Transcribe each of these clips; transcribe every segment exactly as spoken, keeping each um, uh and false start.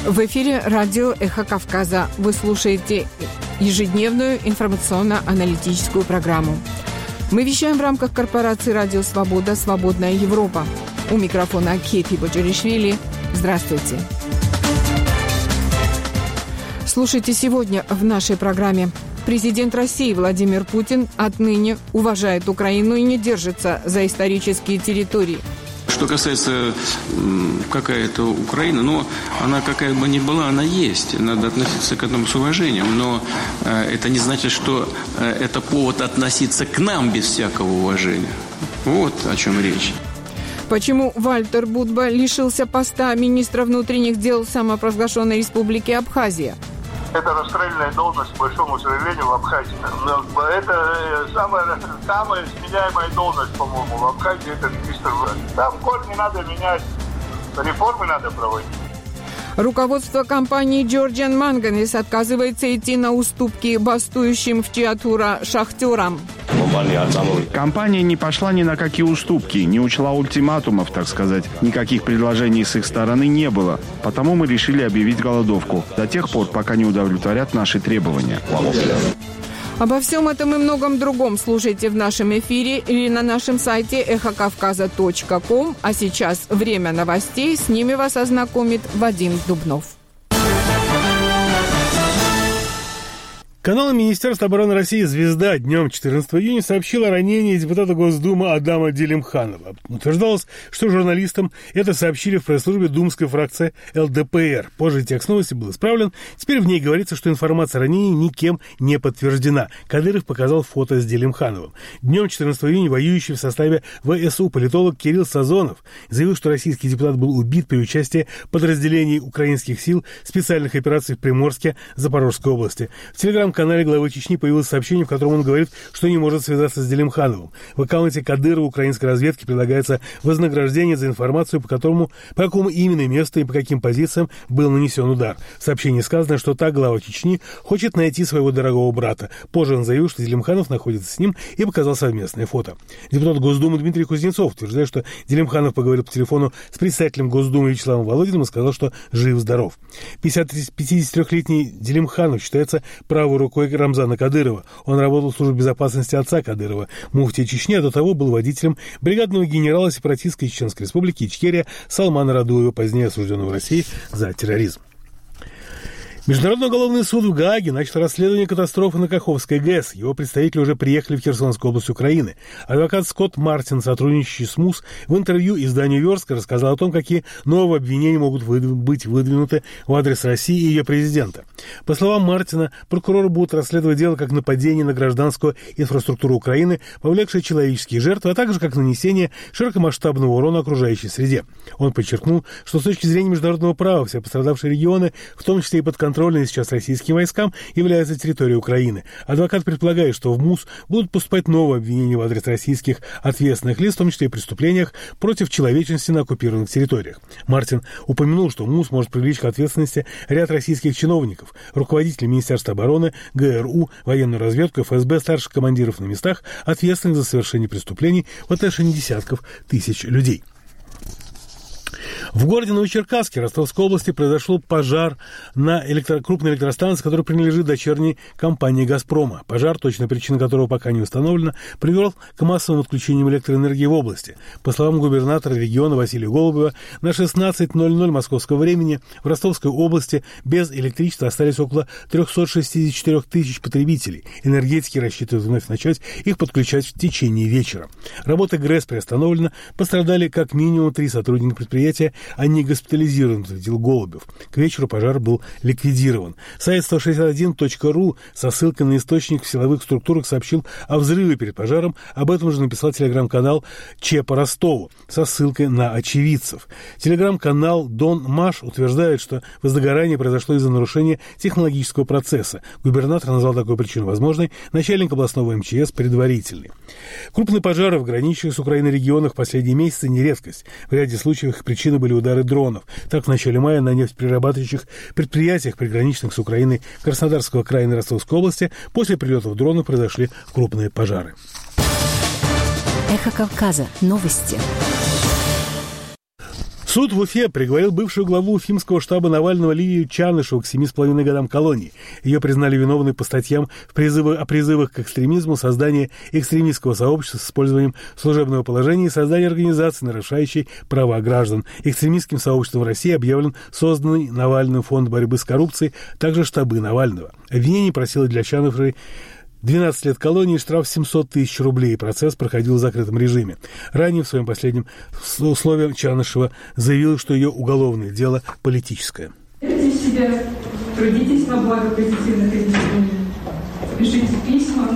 В эфире радио «Эхо Кавказа». Вы слушаете ежедневную информационно-аналитическую программу. Мы вещаем в рамках корпорации «Радио Свобода. Свободная Европа». У микрофона Кети Боджаришвили. Здравствуйте. Слушайте сегодня в нашей программе. Президент России Владимир Путин отныне уважает Украину и не держится за исторические территории. Что касается какая-то Украина, но она какая бы ни была, она есть. Надо относиться к этому с уважением. Но это не значит, что это повод относиться к нам без всякого уважения. Вот о чем речь. Почему Вальтер Будба лишился поста министра внутренних дел самопровозглашенной республики Абхазия? Это расстрельная должность, к большому сожалению, в Абхазии. Но это самая, самая сменяемая должность, по-моему, в Абхазии, это министр. Там корни надо менять, реформы надо проводить. Руководство компании Georgian Manganese отказывается идти на уступки бастующим в Чиатура шахтерам. Компания не пошла ни на какие уступки, не учла ультиматумов, так сказать. Никаких предложений с их стороны не было. Потому мы решили объявить голодовку до тех пор, пока не удовлетворят наши требования. Обо всем этом и многом другом слушайте в нашем эфире или на нашем сайте эхо кавказа точка ком. А сейчас время новостей. С ними вас ознакомит Вадим Дубнов. Канал Министерства обороны России «Звезда» днем четырнадцатого июня сообщил о ранении депутата Госдумы Адама Делимханова. Утверждалось, что журналистам это сообщили в пресс-службе думской фракции эл дэ пэ эр. Позже текст новости был исправлен. Теперь в ней говорится, что информация о ранении никем не подтверждена. Кадыров показал фото с Делимхановым. Днем четырнадцатого июня воюющий в составе вэ эс у политолог Кирилл Сазонов заявил, что российский депутат был убит при участии подразделений украинских сил специальных операций в Приморске, Запорожской области. В телеграм В канале главы Чечни появилось сообщение, в котором он говорит, что не может связаться с Делимхановым. В аккаунте Кадырова украинской разведки предлагается вознаграждение за информацию, по которому, по какому именно месту и по каким позициям был нанесен удар. В сообщении сказано, что так глава Чечни хочет найти своего дорогого брата. Позже он заявил, что Делимханов находится с ним, и показал совместное фото. Депутат Госдумы Дмитрий Кузнецов утверждает, что Делимханов поговорил по телефону с председателем Госдумы Вячеславом Володиным и сказал, что жив-здоров. пятидесятитрёхлетний Делимханов считается правой рукой Рамзана Кадырова. Он работал в службе безопасности отца Кадырова, муфтия Чечни, а до того был водителем бригадного генерала сепаратистской Чеченской республики Ичкерия Салмана Радуева, позднее осужденного в России за терроризм. Международный уголовный суд в Гааге начал расследование катастрофы на Каховской ГЭС. Его представители уже приехали в Херсонскую область Украины. Адвокат Скотт Мартин, сотрудничающий с МУС, в интервью изданию «Верстка» рассказал о том, какие новые обвинения могут выдв... быть выдвинуты в адрес России и ее президента. По словам Мартина, прокуроры будут расследовать дело как нападение на гражданскую инфраструктуру Украины, повлекшее человеческие жертвы, а также как нанесение широкомасштабного урона окружающей среде. Он подчеркнул, что с точки зрения международного права все пострадавшие регионы, в том числе и под контролем сейчас российским войскам, является территорией Украины. Адвокат предполагает, что в МУС будут поступать новые обвинения в адрес российских ответственных лиц, в том числе и преступлениях против человечности на оккупированных территориях. Мартин упомянул, что МУС может привлечь к ответственности ряд российских чиновников, руководителей Министерства обороны, гэ эр у, военную разведку, эф эс бэ, старших командиров на местах, ответственных за совершение преступлений в отношении десятков тысяч людей. В городе Новочеркасске Ростовской области произошел пожар на электро... крупной электростанции, которая принадлежит дочерней компании «Газпрома». Пожар, точная причина которого пока не установлена, привел к массовым отключениям электроэнергии в области. По словам губернатора региона Василия Голубева, на шестнадцать ноль ноль московского времени в Ростовской области без электричества остались около триста шестьдесят четыре тысяч потребителей. Энергетики рассчитывают вновь начать их подключать в течение вечера. Работа ГРЭС приостановлена, пострадали как минимум три сотрудника предприятия, они госпитализированы, утвердил Голубев. К вечеру пожар был ликвидирован. Сайт сто шестьдесят один точка ру со ссылкой на источник в силовых структурах сообщил о взрыве перед пожаром. Об этом же написал телеграм-канал Че по Ростову со ссылкой на очевидцев. Телеграм-канал Дон Маш утверждает, что возгорание произошло из-за нарушения технологического процесса. Губернатор назвал такую причину возможной, начальник областного эм че эс предварительный. Крупные пожары в граничащих с Украиной регионах в последние месяцы не редкость. В ряде случаев их причиной были удары дронов. Так, в начале мая на нефтеперерабатывающих предприятиях, приграничных с Украиной Краснодарского края и Ростовской области, после прилетов дронов произошли крупные пожары. Эхо Кавказа. Новости. Суд в Уфе приговорил бывшую главу уфимского штаба Навального Лилию Чанышеву к семи с половиной годам колонии. Ее признали виновной по статьям в призывы, о призывах к экстремизму, создании экстремистского сообщества с использованием служебного положения и создании организации, нарушающей права граждан. Экстремистским сообществом в России объявлен созданный Навальным фонд борьбы с коррупцией, также штабы Навального. Обвинение просило для Чанышевой двенадцать лет колонии и штраф семьсот тысяч рублей. Процесс проходил в закрытом режиме. Ранее в своем последнем слове Чанышева заявила, что ее уголовное дело политическое. Верьте в себя, трудитесь на благо позитивных изменений, пишите письма.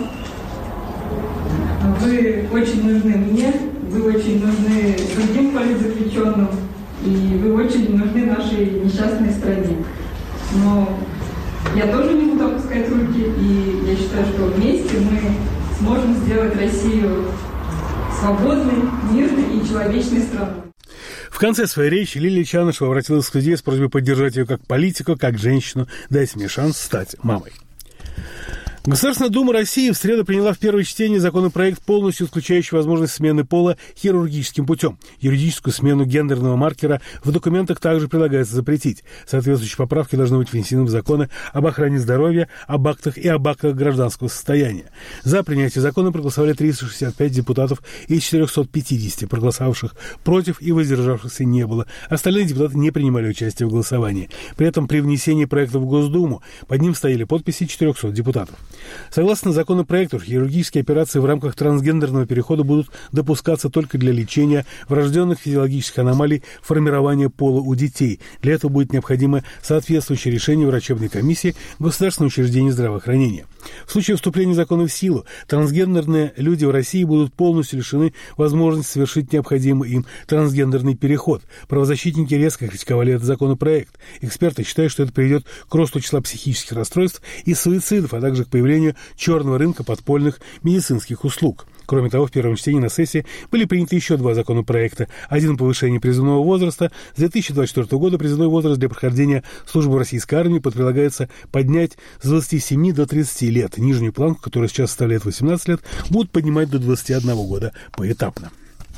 Вы очень нужны мне, вы очень нужны другим политзаключенным, и вы очень нужны нашей несчастной стране. Но я тоже не буду опускать руки, и я считаю, что вместе мы сможем сделать Россию свободной, мирной и человечной страной. В конце своей речи Лилия Чанышева обратилась к судье с просьбой поддержать ее как политику, как женщину, дать мне шанс стать мамой. Государственная Дума России в среду приняла в первое чтение законопроект, полностью исключающий возможность смены пола хирургическим путем. Юридическую смену гендерного маркера в документах также предлагается запретить. Соответствующие поправки должны быть внесены в законы об охране здоровья, об актах и об актах гражданского состояния. За принятие закона проголосовали триста шестьдесят пять депутатов из четырехсот пятидесяти, проголосовавших против и воздержавшихся не было. Остальные депутаты не принимали участие в голосовании. При этом при внесении проекта в Госдуму под ним стояли подписи четырехсот депутатов. Согласно законопроекту, хирургические операции в рамках трансгендерного перехода будут допускаться только для лечения врожденных физиологических аномалий формирования пола у детей. Для этого будет необходимо соответствующее решение врачебной комиссии Государственного учреждения здравоохранения. В случае вступления закона в силу, трансгендерные люди в России будут полностью лишены возможности совершить необходимый им трансгендерный переход. Правозащитники резко критиковали этот законопроект. Эксперты считают, что это приведет к росту числа психических расстройств и суицидов, а также к появлению черного рынка подпольных медицинских услуг. Кроме того, в первом чтении на сессии были приняты еще два законопроекта. Один — повышение призывного возраста. С две тысячи двадцать четвёртого года призывной возраст для прохождения службы в российской армии предполагается поднять с двадцати семи до тридцати лет. Нижнюю планку, которая сейчас составляет восемнадцать лет, будут поднимать до двадцати одного года поэтапно.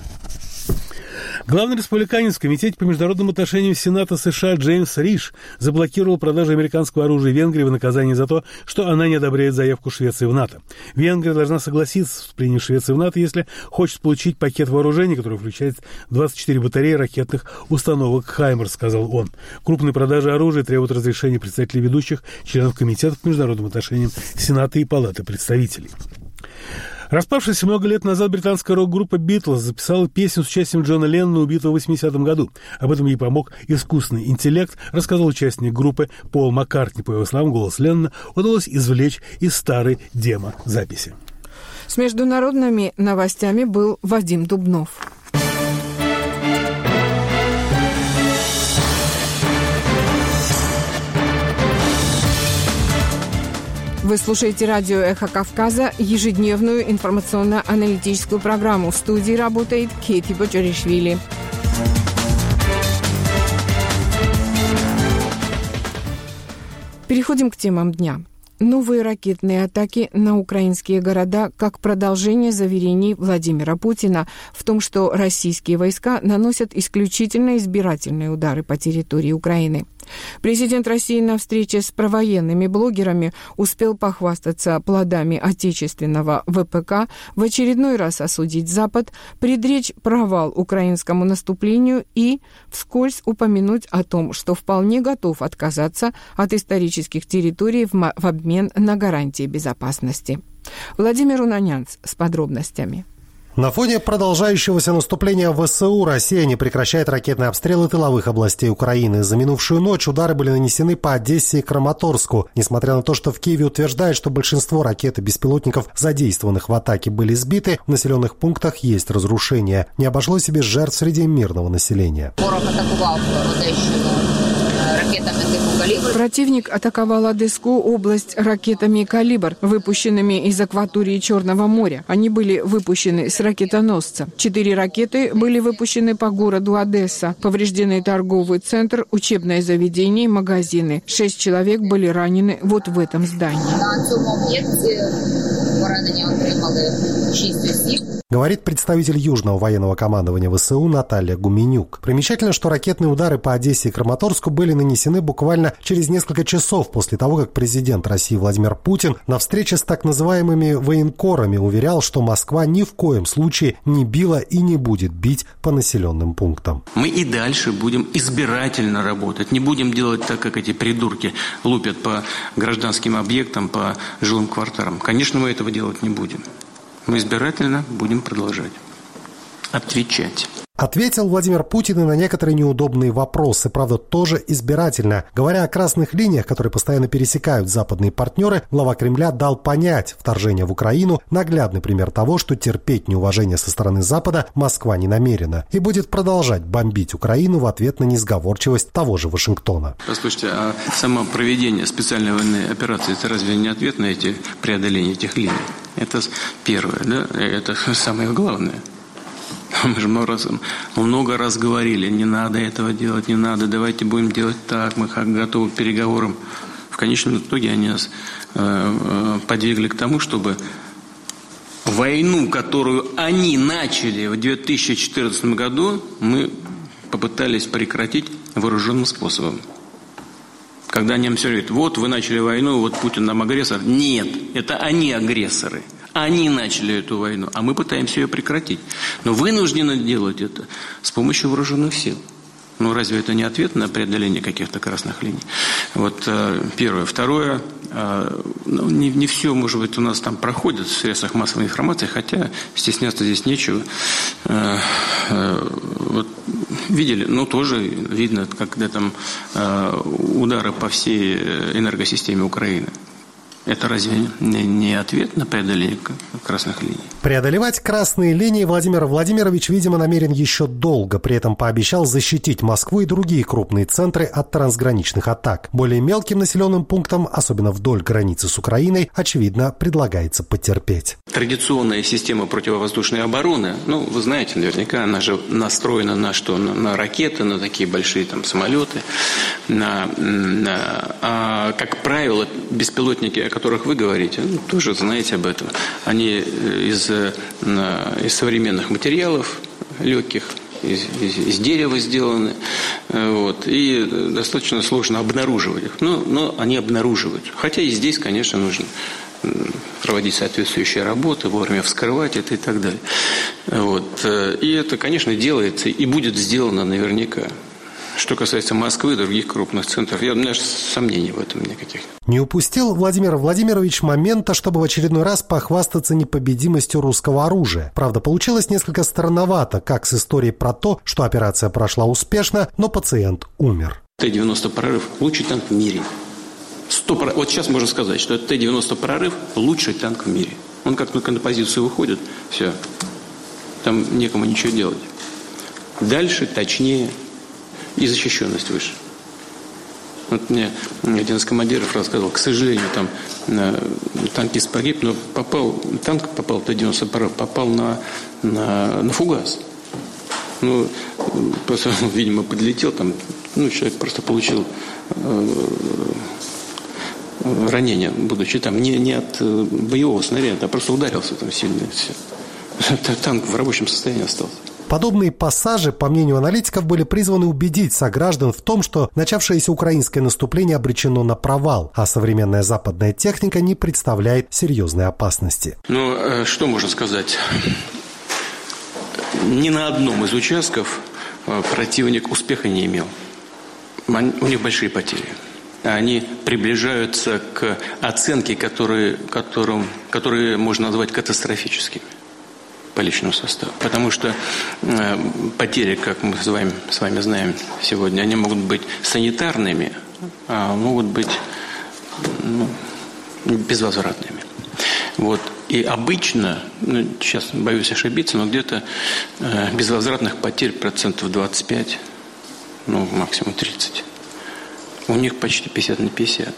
Главный республиканец в Комитете по международным отношениям Сената США Джеймс Риш заблокировал продажу американского оружия Венгрии в наказание за то, что она не одобряет заявку Швеции в НАТО. Венгрия должна согласиться с принятием Швеции в НАТО, если хочет получить пакет вооружений, который включает двадцать четыре батареи ракетных установок «Хаймерс», сказал он. Крупные продажи оружия требуют разрешения представителей ведущих членов Комитета по международным отношениям Сената и Палаты представителей. Распавшаяся много лет назад британская рок-группа «Битлз» записала песню с участием Джона Леннона, убитого в восьмидесятом году. Об этом ей помог искусственный интеллект, рассказал участник группы Пол Маккартни. По его словам, голос Леннона удалось извлечь из старой демо-записи. С международными новостями был Вадим Дубнов. Вы слушаете радио «Эхо Кавказа», ежедневную информационно-аналитическую программу. В студии работает Кейти Бочаришвили. Переходим к темам дня. Новые ракетные атаки на украинские города как продолжение заверений Владимира Путина в том, что российские войска наносят исключительно избирательные удары по территории Украины. Президент России на встрече с провоенными блогерами успел похвастаться плодами отечественного ВПК, в очередной раз осудить Запад, предречь провал украинскому наступлению и вскользь упомянуть о том, что вполне готов отказаться от исторических территорий в, в обмен на гарантии безопасности. Владимир Унанянц с подробностями. На фоне продолжающегося наступления ВСУ Россия не прекращает ракетные обстрелы тыловых областей Украины. За минувшую ночь удары были нанесены по Одессе и Краматорску. Несмотря на то, что в Киеве утверждают, что большинство ракет и беспилотников, задействованных в атаке, были сбиты, в населенных пунктах есть разрушения. Не обошлось и без жертв среди мирного населения. Противник атаковал Одесскую область ракетами «Калибр», выпущенными из акватории Черного моря. Они были выпущены с ракетоносца. Четыре ракеты были выпущены по городу Одесса. Повреждены торговый центр, учебное заведение и магазины. Шесть человек были ранены вот в этом здании. Говорит представитель Южного военного командования ВСУ Наталья Гуменюк. Примечательно, что ракетные удары по Одессе и Краматорску были нанесены буквально через несколько часов после того, как президент России Владимир Путин на встрече с так называемыми военкорами уверял, что Москва ни в коем случае не била и не будет бить по населенным пунктам. Мы и дальше будем избирательно работать. Не будем делать так, как эти придурки лупят по гражданским объектам, по жилым кварталам. Конечно, мы этого делать не будем. Мы избирательно будем продолжать отвечать. Ответил Владимир Путин и на некоторые неудобные вопросы, правда, тоже избирательно. Говоря о красных линиях, которые постоянно пересекают западные партнеры, глава Кремля дал понять: вторжение в Украину – наглядный пример того, что терпеть неуважение со стороны Запада Москва не намерена и будет продолжать бомбить Украину в ответ на несговорчивость того же Вашингтона. Послушайте, а само проведение специальной военной операции – это разве не ответ на эти преодоления этих линий? Это первое, да? Это самое главное. Мы же много раз, много раз говорили, не надо этого делать, не надо, давайте будем делать так, мы готовы к переговорам. В конечном итоге они нас э, подвигли к тому, чтобы войну, которую они начали в две тысячи четырнадцатом году, мы попытались прекратить вооруженным способом. Когда немцы говорят: вот вы начали войну, вот Путин нам агрессор. Нет, это они агрессоры. Они начали эту войну, а мы пытаемся ее прекратить. Но вынуждены делать это с помощью вооруженных сил. Ну, разве это не ответ на преодоление каких-то красных линий? Вот первое. Второе. Ну, не, не все, может быть, у нас там проходит в средствах массовой информации, хотя стесняться здесь нечего. Вот, видели, ну, тоже видно, когда там удары по всей энергосистеме Украины. Это разве не ответ на преодоление красных линий? Преодолевать красные линии Владимир Владимирович, видимо, намерен еще долго. При этом пообещал защитить Москву и другие крупные центры от трансграничных атак. Более мелким населенным пунктам, особенно вдоль границы с Украиной, очевидно, предлагается потерпеть. Традиционная система противовоздушной обороны, ну, вы знаете, наверняка, она же настроена на что? На, на ракеты, на такие большие там самолеты. На, на, а, как правило, беспилотники, о которых вы говорите, ну, тоже знаете об этом. Они из, из современных материалов легких, из, из, из дерева сделаны, вот, и достаточно сложно обнаруживать их. Но, но они обнаруживают. Хотя и здесь, конечно, нужно проводить соответствующие работы, вовремя вскрывать это и так далее. Вот. И это, конечно, делается и будет сделано наверняка. Что касается Москвы и других крупных центров, я, у меня сомнений в этом никаких. Не упустил Владимир Владимирович момента, чтобы в очередной раз похвастаться непобедимостью русского оружия. Правда, получилось несколько странновато, как с историей про то, что операция прошла успешно, но пациент умер. Т девяносто «Прорыв» – лучший танк в мире. сто процентов. Вот сейчас можно сказать, что Т девяносто «Прорыв» – лучший танк в мире. Он как только на позицию выходит, все, там некому ничего делать. Дальше, точнее, и защищенность выше. Вот мне один из командиров рассказывал, к сожалению, там танкист погиб, но попал, танк попал, Т девяносто «Прорыв», попал на, на, на фугас. Ну, просто, видимо, подлетел там, ну, человек просто получил э, ранение, будучи там не, не от боевого снаряда, а просто ударился там сильно. Все. Танк в рабочем состоянии остался. Подобные пассажи, по мнению аналитиков, были призваны убедить сограждан в том, что начавшееся украинское наступление обречено на провал, а современная западная техника не представляет серьезной опасности. Ну, что можно сказать? Ни на одном из участков противник успеха не имел. У них большие потери. Они приближаются к оценке, которые, которым, которые можно назвать катастрофическими по личному составу. Потому что э, потери, как мы с вами, с вами знаем сегодня, они могут быть санитарными, а могут быть ну, безвозвратными. Вот. И обычно, ну, сейчас боюсь ошибиться, но где-то э, безвозвратных потерь процентов двадцать пять, ну, максимум тридцать. У них почти пятьдесят на пятьдесят.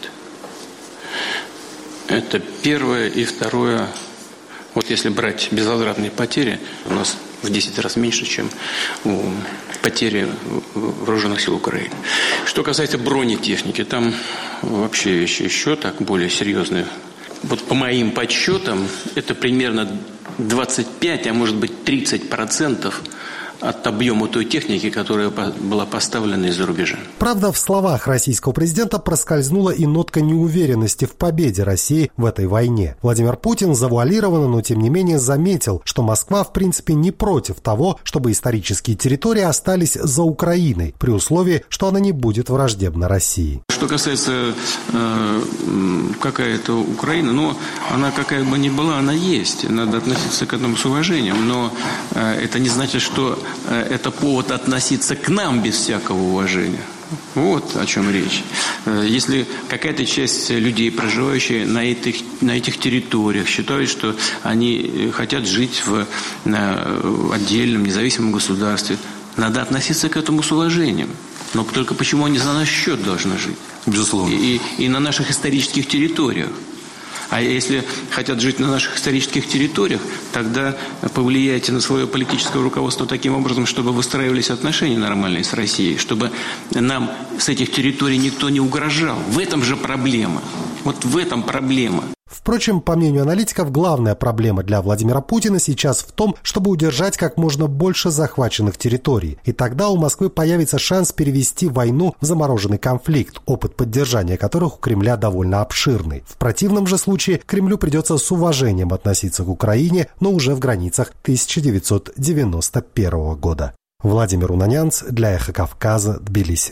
Это первое. И второе. Вот если брать безвозвратные потери, у нас в десять раз меньше, чем у потери вооруженных сил Украины. Что касается бронетехники, там вообще еще, еще так более серьезные вот по моим подсчетам, это примерно двадцать пять, а может быть тридцать процентов от объема той техники, которая была поставлена из-за рубежа. Правда, в словах российского президента проскользнула и нотка неуверенности в победе России в этой войне. Владимир Путин завуалированно, но тем не менее заметил, что Москва в принципе не против того, чтобы исторические территории остались за Украиной, при условии, что она не будет враждебна России. Что касается э, какая-то Украина, ну, она какая бы ни была, она есть. Надо относиться к этому с уважением, но э, это не значит, что это повод относиться к нам без всякого уважения. Вот о чем речь. Если какая-то часть людей, проживающих на этих, на этих территориях, считают, что они хотят жить в, в отдельном независимом государстве, надо относиться к этому с уважением. Но только почему они за наш счет должны жить? Безусловно. И, и на наших исторических территориях. А если хотят жить на наших исторических территориях, тогда повлияйте на свое политическое руководство таким образом, чтобы выстраивались отношения нормальные с Россией, чтобы нам с этих территорий никто не угрожал. В этом же проблема. Вот в этом проблема. Впрочем, по мнению аналитиков, главная проблема для Владимира Путина сейчас в том, чтобы удержать как можно больше захваченных территорий. И тогда у Москвы появится шанс перевести войну в замороженный конфликт, опыт поддержания которых у Кремля довольно обширный. В противном же случае Кремлю придется с уважением относиться к Украине, но уже в границах тысяча девятьсот девяносто первого года. Владимир Унанянц для «Эхо Кавказа», Тбилиси.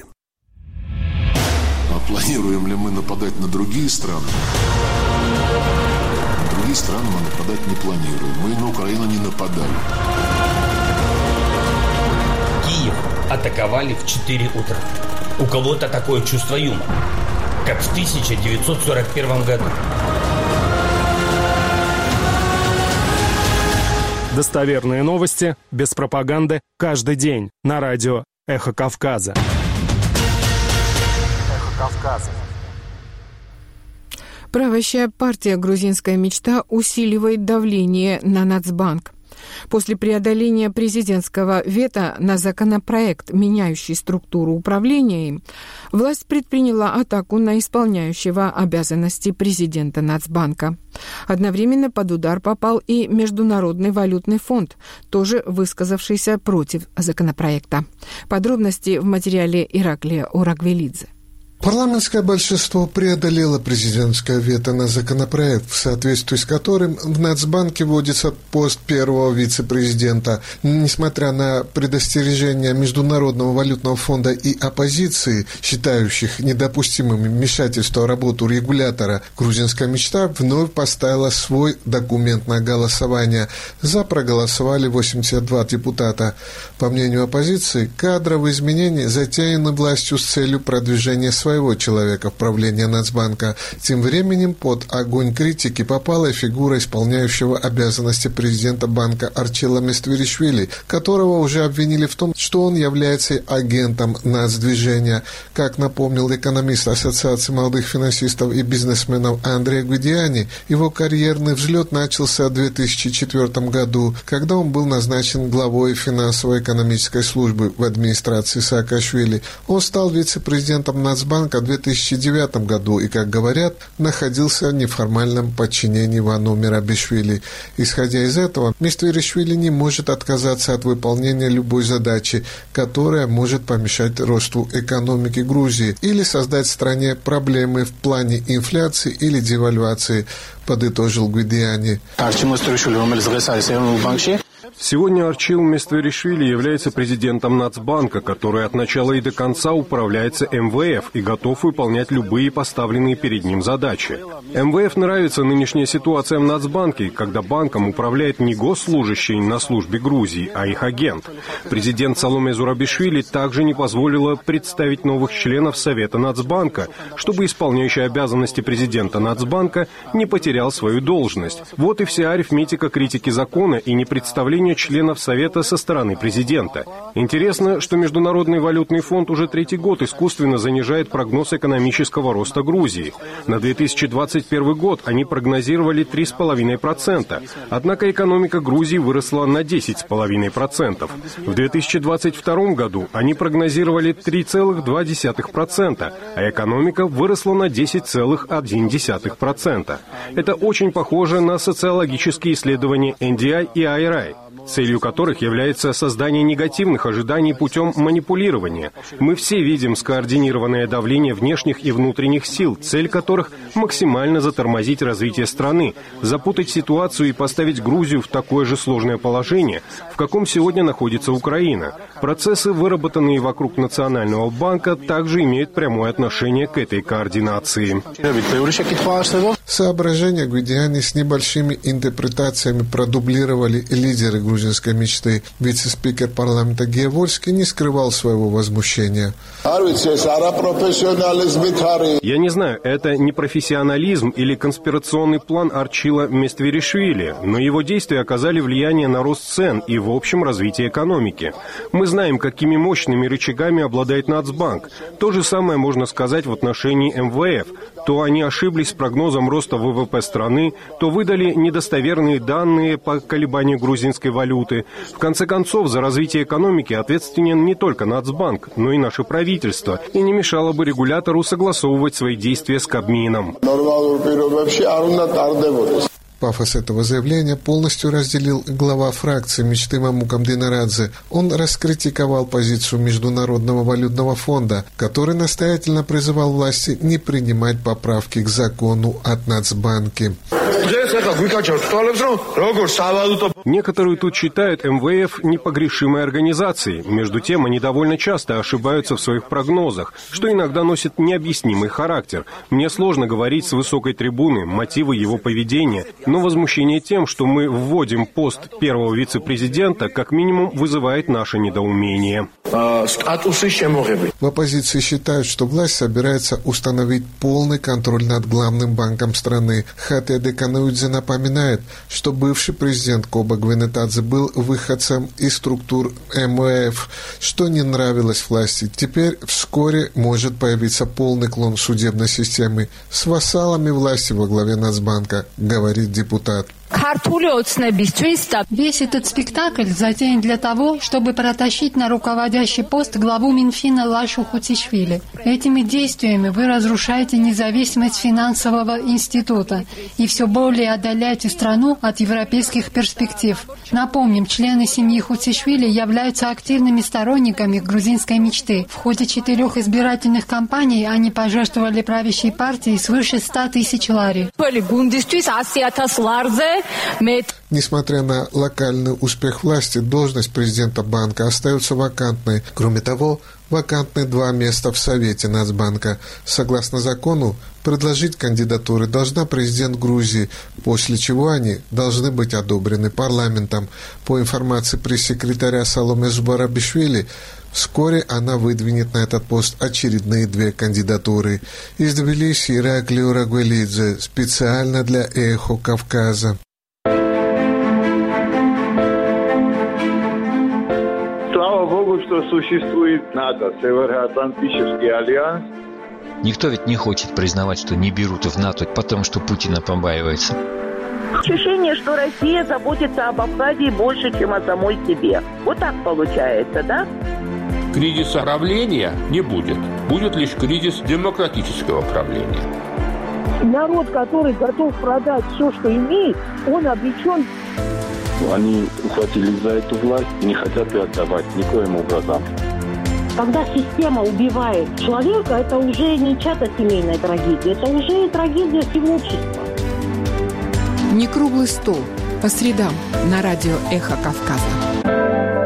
А планируем ли мы нападать на другие страны? На другие страны мы нападать не планируем. Мы на Украину не нападали. Киев атаковали в четыре утра. У кого-то такое чувство юмора, как в тысяча девятьсот сорок первом году. Достоверные новости, без пропаганды, каждый день на радио «Эхо Кавказа». «Эхо Кавказа». Правящая партия «Грузинская мечта» усиливает давление на Нацбанк. После преодоления президентского вето на законопроект, меняющий структуру управления им, власть предприняла атаку на исполняющего обязанности президента Нацбанка. Одновременно под удар попал и Международный валютный фонд, тоже высказавшийся против законопроекта. Подробности в материале Ираклия Урагвелидзе. Парламентское большинство преодолело президентское вето на законопроект, в соответствии с которым в Нацбанке вводится пост первого вице-президента. Несмотря на предостережения Международного валютного фонда и оппозиции, считающих недопустимым вмешательство в работу регулятора, «Грузинская мечта» вновь поставила свой документ на голосование. За проголосовали восемьдесят два депутата. По мнению оппозиции, кадровые изменения затеяны властью с целью продвижения своего человека в правлении Нацбанка. Тем временем под огонь критики попала и фигура исполняющего обязанности президента банка Арчила Местверишвили, которого уже обвинили в том, что он является агентом нацдвижения. Как напомнил экономист Ассоциации молодых финансистов и бизнесменов Андрей Гудиани, его карьерный взлет начался в две тысячи четвёртом году, когда он был назначен главой финансово-экономической службы в администрации Саакашвили. Он стал вице-президентом Нацбанка в две тысячи девятом году и, как говорят, находился в неформальном подчинении Вану Мерабишвили. Исходя из этого, Местверишвили не может отказаться от выполнения любой задачи, которая может помешать росту экономики Грузии или создать в стране проблемы в плане инфляции или девальвации, подытожил Гудиани. Сегодня Арчил Местверишвили является президентом Нацбанка, который от начала и до конца управляется эм вэ эф и готов выполнять любые поставленные перед ним задачи. эм вэ эф нравится нынешняя ситуация в Нацбанке, когда банком управляет не госслужащий на службе Грузии, а их агент. Президент Саломе Зурабишвили также не позволила представить новых членов Совета Нацбанка, чтобы исполняющий обязанности президента Нацбанка не потерял свою должность. Вот и вся арифметика критики закона и непредставления решения членов Совета со стороны президента. Интересно, что Международный валютный фонд уже третий год искусственно занижает прогноз экономического роста Грузии. На две тысячи двадцать первый год они прогнозировали три целых пять десятых процента, однако экономика Грузии выросла на десять целых пять десятых процента. В две тысячи двадцать втором году они прогнозировали три целых два десятых процента, а экономика выросла на десять целых одна десятая процента. Это очень похоже на социологические исследования эн ди ай и ай ар ай, целью которых является создание негативных ожиданий путем манипулирования. Мы все видим скоординированное давление внешних и внутренних сил, цель которых – максимально затормозить развитие страны, запутать ситуацию и поставить Грузию в такое же сложное положение, в каком сегодня находится Украина. Процессы, выработанные вокруг Национального банка, также имеют прямое отношение к этой координации. Соображения Гвидиани с небольшими интерпретациями продублировали лидеры грузинской мечты. Вице-спикер парламента Гевольский не скрывал своего возмущения. Я не знаю, это не профессионализм или конспирационный план Арчила Местверишвили, но его действия оказали влияние на рост цен и в общем развитие экономики. Мы знаем, какими мощными рычагами обладает Нацбанк. То же самое можно сказать в отношении эм вэ эф. То они ошиблись с прогнозом роста вэ вэ пэ страны, то выдали недостоверные данные по колебанию грузинской валюты. В конце концов, за развитие экономики ответственен не только Нацбанк, но и наше правительство, и не мешало бы регулятору согласовывать свои действия с Кабмином. Пафос этого заявления полностью разделил глава фракции мечты Мамукам Динарадзе. Он раскритиковал позицию Международного валютного фонда, который настоятельно призывал власти не принимать поправки к закону от Нацбанки. Некоторые тут считают эм вэ эф непогрешимой организацией. Между тем, они довольно часто ошибаются в своих прогнозах, что иногда носит необъяснимый характер. Мне сложно говорить с высокой трибуны мотивы его поведения, но возмущение тем, что мы вводим пост первого вице-президента, как минимум вызывает наше недоумение. В оппозиции считают, что власть собирается установить полный контроль над главным банком страны. Хатия Деканаудзе напоминает, что бывший президент Коба Гвинетадзе был выходцем из структур эм вэ эф, что не нравилось власти. Теперь вскоре может появиться полный клон судебной системы с вассалами власти во главе Нацбанка, говорит депутат. Весь этот спектакль затеян для того, чтобы протащить на руководящий пост главу Минфина Лашу Хутишвили. Этими действиями вы разрушаете независимость финансового института и все более отдаляете страну от европейских перспектив. Напомним, члены семьи Хутишвили являются активными сторонниками грузинской мечты. В ходе четырех избирательных кампаний они пожертвовали правящей партии свыше ста тысяч лари. Несмотря на локальный успех власти, должность президента банка остается вакантной. Кроме того, вакантны два места в Совете Нацбанка. Согласно закону, предложить кандидатуры должна президент Грузии, после чего они должны быть одобрены парламентом. По информации пресс-секретаря Саломе Зубарабишвили, вскоре она выдвинет на этот пост очередные две кандидатуры. Из Тбилиси Ираклий Урагвелидзе, специально для «Эхо Кавказа». Слава Богу, что существует НАТО, Североатлантический альянс. Никто ведь не хочет признавать, что не берут в НАТО, потому что Путина побаивается. Ощущение, что Россия заботится об Абхазии больше, чем о самой себе. Вот так получается, да? Кризиса правления не будет. Будет лишь кризис демократического правления. Народ, который готов продать все, что имеет, он обречен. Они ухватились за эту власть и не хотят ее отдавать никоим образом. Когда система убивает человека, это уже не чья-то семейная трагедия, это уже трагедия всего общества. Не круглый стол. По средам на радио «Эхо Кавказа».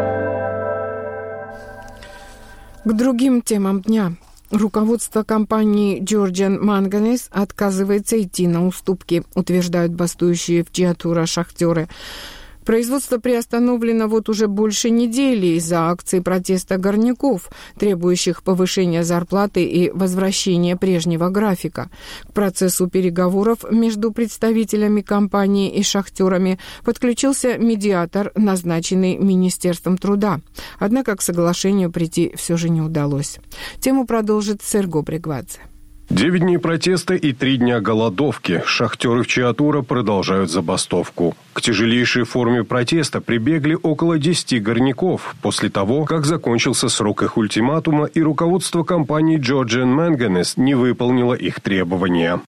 К другим темам дня. Руководство компании Georgian Manganese отказывается идти на уступки, утверждают бастующие в Чиатура шахтеры. Производство приостановлено вот уже больше недели из-за акций протеста горняков, требующих повышения зарплаты и возвращения прежнего графика. К процессу переговоров между представителями компании и шахтерами подключился медиатор, назначенный Министерством труда. Однако к соглашению прийти все же не удалось. Тему продолжит Серго Брегвадзе. Девять дней протеста и три дня голодовки. Шахтеры в Чиатура продолжают забастовку. К тяжелейшей форме протеста прибегли около десяти горняков после того, как закончился срок их ультиматума и руководство компании Georgian Manganese не выполнило их требования.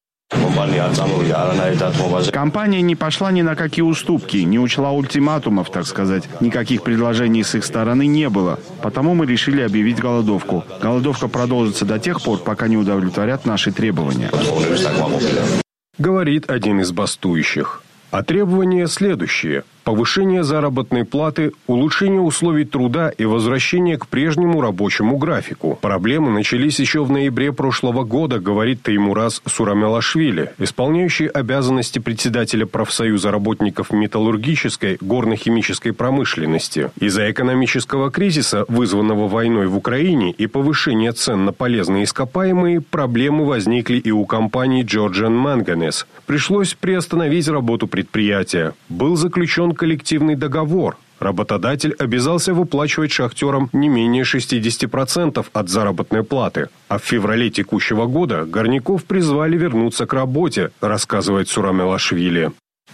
Компания не пошла ни на какие уступки, не учла ультиматумов, так сказать. Никаких предложений с их стороны не было. Потому мы решили объявить голодовку. Голодовка продолжится до тех пор, пока не удовлетворят наши требования. Говорит один из бастующих. А требования следующие. Повышение заработной платы, улучшение условий труда и возвращение к прежнему рабочему графику. Проблемы начались еще в ноябре прошлого года, говорит Теймураз Сурамелашвили, исполняющий обязанности председателя профсоюза работников металлургической, горно-химической промышленности. Из-за экономического кризиса, вызванного войной в Украине и повышения цен на полезные ископаемые, проблемы возникли и у компании Georgian Manganese. Пришлось приостановить работу предприятия. Был заключен коллективный договор. Работодатель обязался выплачивать шахтерам не менее шестьдесят процентов от заработной платы. А в феврале текущего года горняков призвали вернуться к работе, рассказывает Сурамелашвили.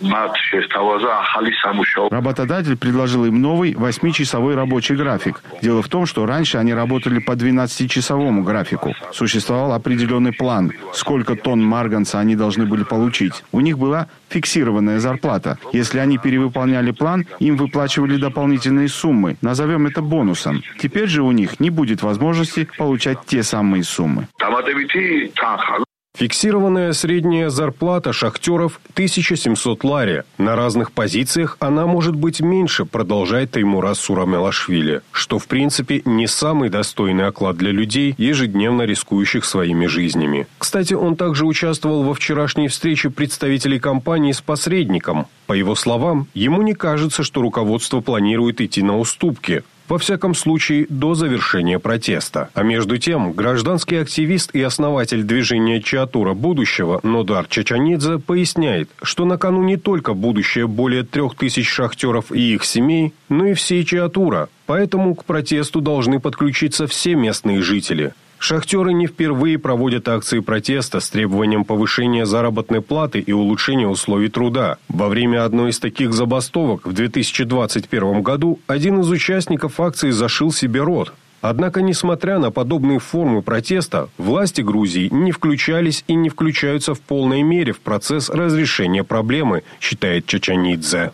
Работодатель предложил им новый восьмичасовой рабочий график. Дело в том, что раньше они работали по двенадцатичасовому графику. Существовал определенный план, сколько тонн марганца они должны были получить. У них была фиксированная зарплата. Если они перевыполняли план, им выплачивали дополнительные суммы. Назовем это бонусом. Теперь же у них не будет возможности получать те самые суммы. Фиксированная средняя зарплата шахтеров – тысяча семьсот лари. На разных позициях она может быть меньше, продолжает Теймураз Сурамелашвили, что в принципе не самый достойный оклад для людей, ежедневно рискующих своими жизнями. Кстати, он также участвовал во вчерашней встрече представителей компании с посредником. По его словам, ему не кажется, что руководство планирует идти на уступки. Во всяком случае, до завершения протеста. А между тем, гражданский активист и основатель движения Чиатура будущего Нодар Чачанидзе поясняет, что на кону не только будущее более трех тысяч шахтеров и их семей, но и всей Чиатура. Поэтому к протесту должны подключиться все местные жители. Шахтеры не впервые проводят акции протеста с требованием повышения заработной платы и улучшения условий труда. Во время одной из таких забастовок в две тысячи двадцать первом году один из участников акции зашил себе рот. Однако, несмотря на подобные формы протеста, власти Грузии не включались и не включаются в полной мере в процесс разрешения проблемы, считает Чачанидзе.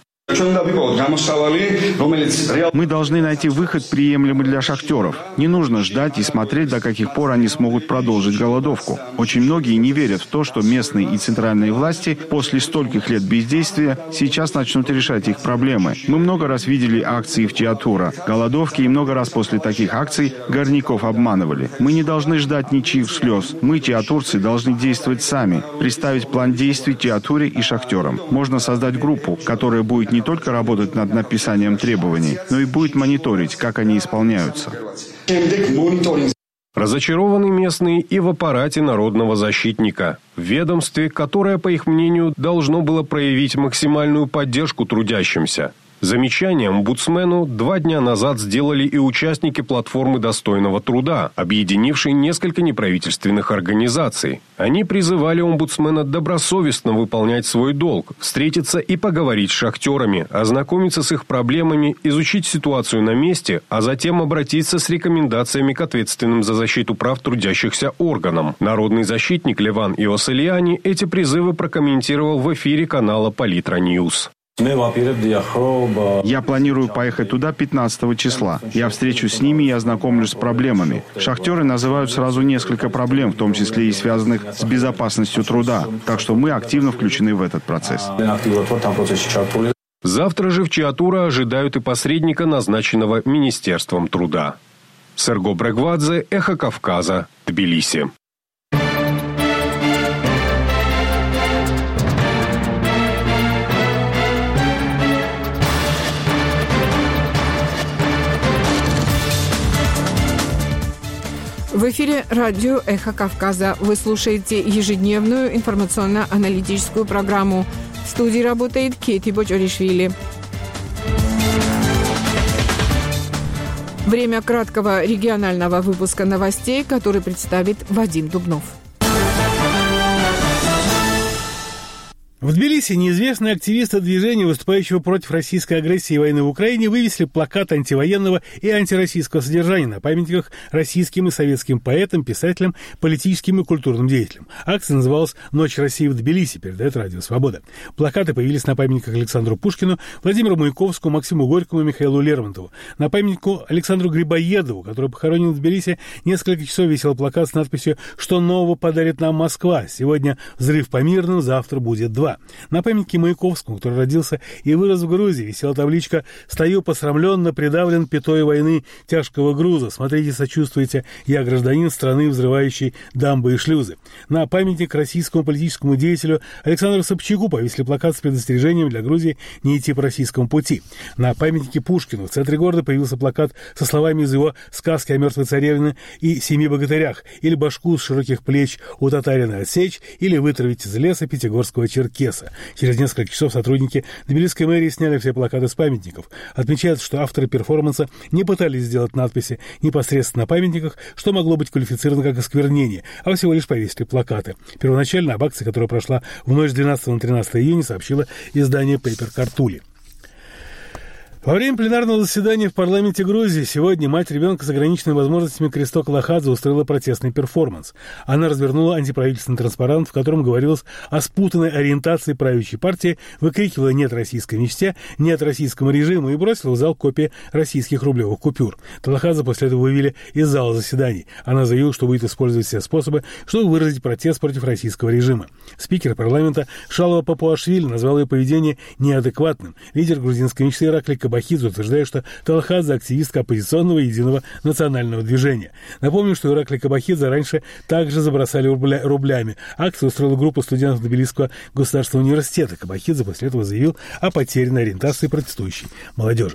Мы должны найти выход, приемлемый для шахтеров. Не нужно ждать и смотреть, до каких пор они смогут продолжить голодовку. Очень многие не верят в то, что местные и центральные власти после стольких лет бездействия сейчас начнут решать их проблемы. Мы много раз видели акции в Чиатура, голодовки, и много раз после таких акций горняков обманывали. Мы не должны ждать ничьих слез. Мы, чиатурцы, должны действовать сами, представить план действий Чиатуре и шахтерам. Можно создать группу, которая будет не только работать над написанием требований, но и будет мониторить, как они исполняются. Разочарованы местные и в аппарате народного защитника, в ведомстве, которое, по их мнению, должно было проявить максимальную поддержку трудящимся. Замечание омбудсмену два дня назад сделали и участники платформы достойного труда, объединившей несколько неправительственных организаций. Они призывали омбудсмена добросовестно выполнять свой долг, встретиться и поговорить с шахтерами, ознакомиться с их проблемами, изучить ситуацию на месте, а затем обратиться с рекомендациями к ответственным за защиту прав трудящихся органам. Народный защитник Леван Иосельяни эти призывы прокомментировал в эфире канала Политра Ньюс. Я планирую поехать туда пятнадцатого числа. Я встречусь с ними и ознакомлюсь с проблемами. Шахтеры называют сразу несколько проблем, в том числе и связанных с безопасностью труда. Так что мы активно включены в этот процесс. Завтра же в Чиатура ожидают и посредника, назначенного Министерством труда. Серго Брегвадзе, Эхо Кавказа, Тбилиси. В эфире радио «Эхо Кавказа». Вы слушаете ежедневную информационно-аналитическую программу. В студии работает Кейти Боджоришвили. Время краткого регионального выпуска новостей, который представит Вадим Дубнов. В Тбилиси неизвестные активисты движения, выступающего против российской агрессии и войны в Украине, вывесили плакат антивоенного и антироссийского содержания на памятниках российским и советским поэтам, писателям, политическим и культурным деятелям. Акция называлась «Ночь России в Тбилиси», передает Радио Свобода. Плакаты появились на памятниках Александру Пушкину, Владимиру Маяковскому, Максиму Горькому и Михаилу Лермонтову. На памятнику Александру Грибоедову, который похоронен в Тбилиси, несколько часов висел плакат с надписью «Что нового подарит нам Москва? Сегодня взрыв по мирным, завтра будет два». На памятнике Маяковскому, который родился и вырос в Грузии, висела табличка «Стою посрамленно, придавлен пятой войны тяжкого груза. Смотрите, сочувствуйте, я гражданин страны, взрывающей дамбы и шлюзы». На памятник российскому политическому деятелю Александру Собчаку повесили плакат с предостережением для Грузии не идти по российскому пути. На памятнике Пушкину в центре города появился плакат со словами из его сказки о мертвой царевне и семи богатырях, или башку с широких плеч у татарина отсечь, или вытравить из леса пятигорского черкеса. Через несколько часов сотрудники тбилисской мэрии сняли все плакаты с памятников. Отмечается, что авторы перформанса не пытались сделать надписи непосредственно на памятниках, что могло быть квалифицировано как осквернение, а всего лишь повесили плакаты. Первоначально об акции, которая прошла в ночь с двенадцатого на тринадцатое июня, сообщило издание Paper Картули. Во время пленарного заседания в парламенте Грузии сегодня мать ребенка с ограниченными возможностями Кристо Калахадзе устроила протестный перформанс. Она развернула антиправительственный транспарант, в котором говорилось о спутанной ориентации правящей партии, выкрикивала «нет российской мечте», «нет российскому режиму» и бросила в зал копии российских рублевых купюр. Калахадзе после этого вывели из зала заседаний. Она заявила, что будет использовать все способы, чтобы выразить протест против российского режима. Спикер парламента Шалва Папуашвили назвал ее поведение неадекватным. Лидер грузинской мечты Ираклий Кабахидзе утверждает, что Калахадзе – активистка оппозиционного единого национального движения. Напомню, что Ираклий Кабахидзе раньше также забросали рубля, рублями. Акцию устроила группа студентов Тбилисского государственного университета. Кабахидзе после этого заявил о потерянной ориентации протестующей молодежи.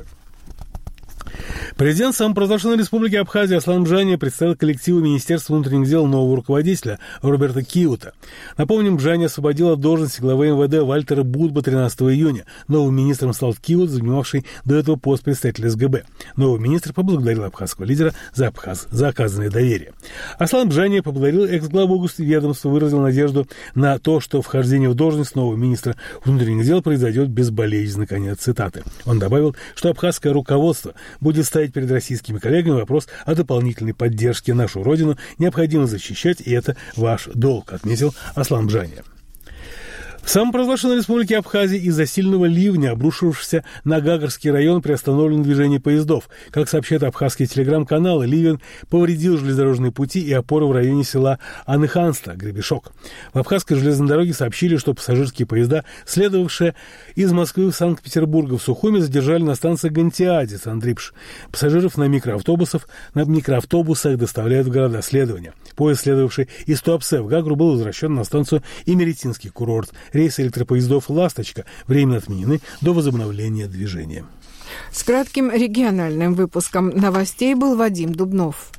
Президент самопровозглашенной республики Абхазия Аслан Бжания представил коллективу Министерства внутренних дел нового руководителя Роберта Киута. Напомним, Бжания освободил от должности главы эм вэ дэ Вальтера Будба тринадцатого июня. Новым министром стал Киут, занимавший до этого пост представителя эс гэ бэ. Новый министр поблагодарил абхазского лидера за, Абхаз, за оказанное доверие. Аслан Бжания поблагодарил экс-главу ведомства, выразил надежду на то, что вхождение в должность нового министра внутренних дел произойдет безболезненно. Конец цитаты. Он добавил, что абхазское руководство будет ставить перед российскими коллегами вопрос о дополнительной поддержке. Нашу родину необходимо защищать, и это ваш долг, отметил Аслан Бжания. В самопровозглашенной республике Абхазия из-за сильного ливня, обрушившегося на Гагарский район, приостановлено движение поездов. Как сообщают абхазские телеграм-каналы, ливень повредил железнодорожные пути и опоры в районе села Аныханста, Гребешок. В абхазской железной дороге сообщили, что пассажирские поезда, следовавшие из Москвы в Санкт-Петербург в Сухуми, задержали на станции Гантиадис, Андрипш. Пассажиров на микроавтобусах, на микроавтобусах доставляют в города следования. Поезд, следовавший из Туапсе в Гагру, был возвращен на станцию Имеретинский курорт. Рейсы электропоездов «Ласточка» временно отменены до возобновления движения. С кратким региональным выпуском новостей был Вадим Дубнов.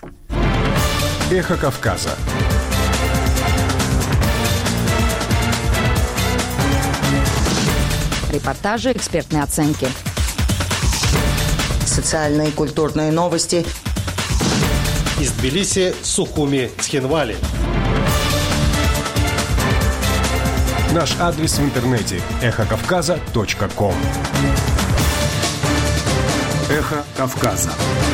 Эхо Кавказа. Репортажи, экспертные оценки. Социальные и культурные новости. Из Тбилиси, Сухуми, Цхинвали. Наш адрес в интернете – эхо кавказа точка ком. Эхо Кавказа.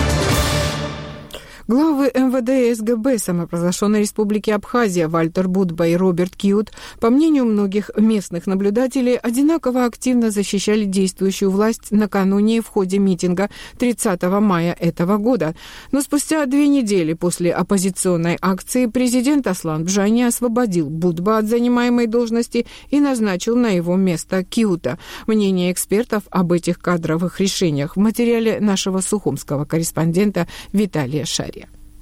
Главы эм вэ дэ и эс гэ бэ самопровозглашенной республики Абхазия Вальтер Будба и Роберт Киут, по мнению многих местных наблюдателей, одинаково активно защищали действующую власть накануне в ходе митинга тридцатого мая этого года. Но спустя две недели после оппозиционной акции президент Аслан Бжания освободил Будба от занимаемой должности и назначил на его место Киута. Мнение экспертов об этих кадровых решениях в материале нашего сухумского корреспондента Виталия Шария.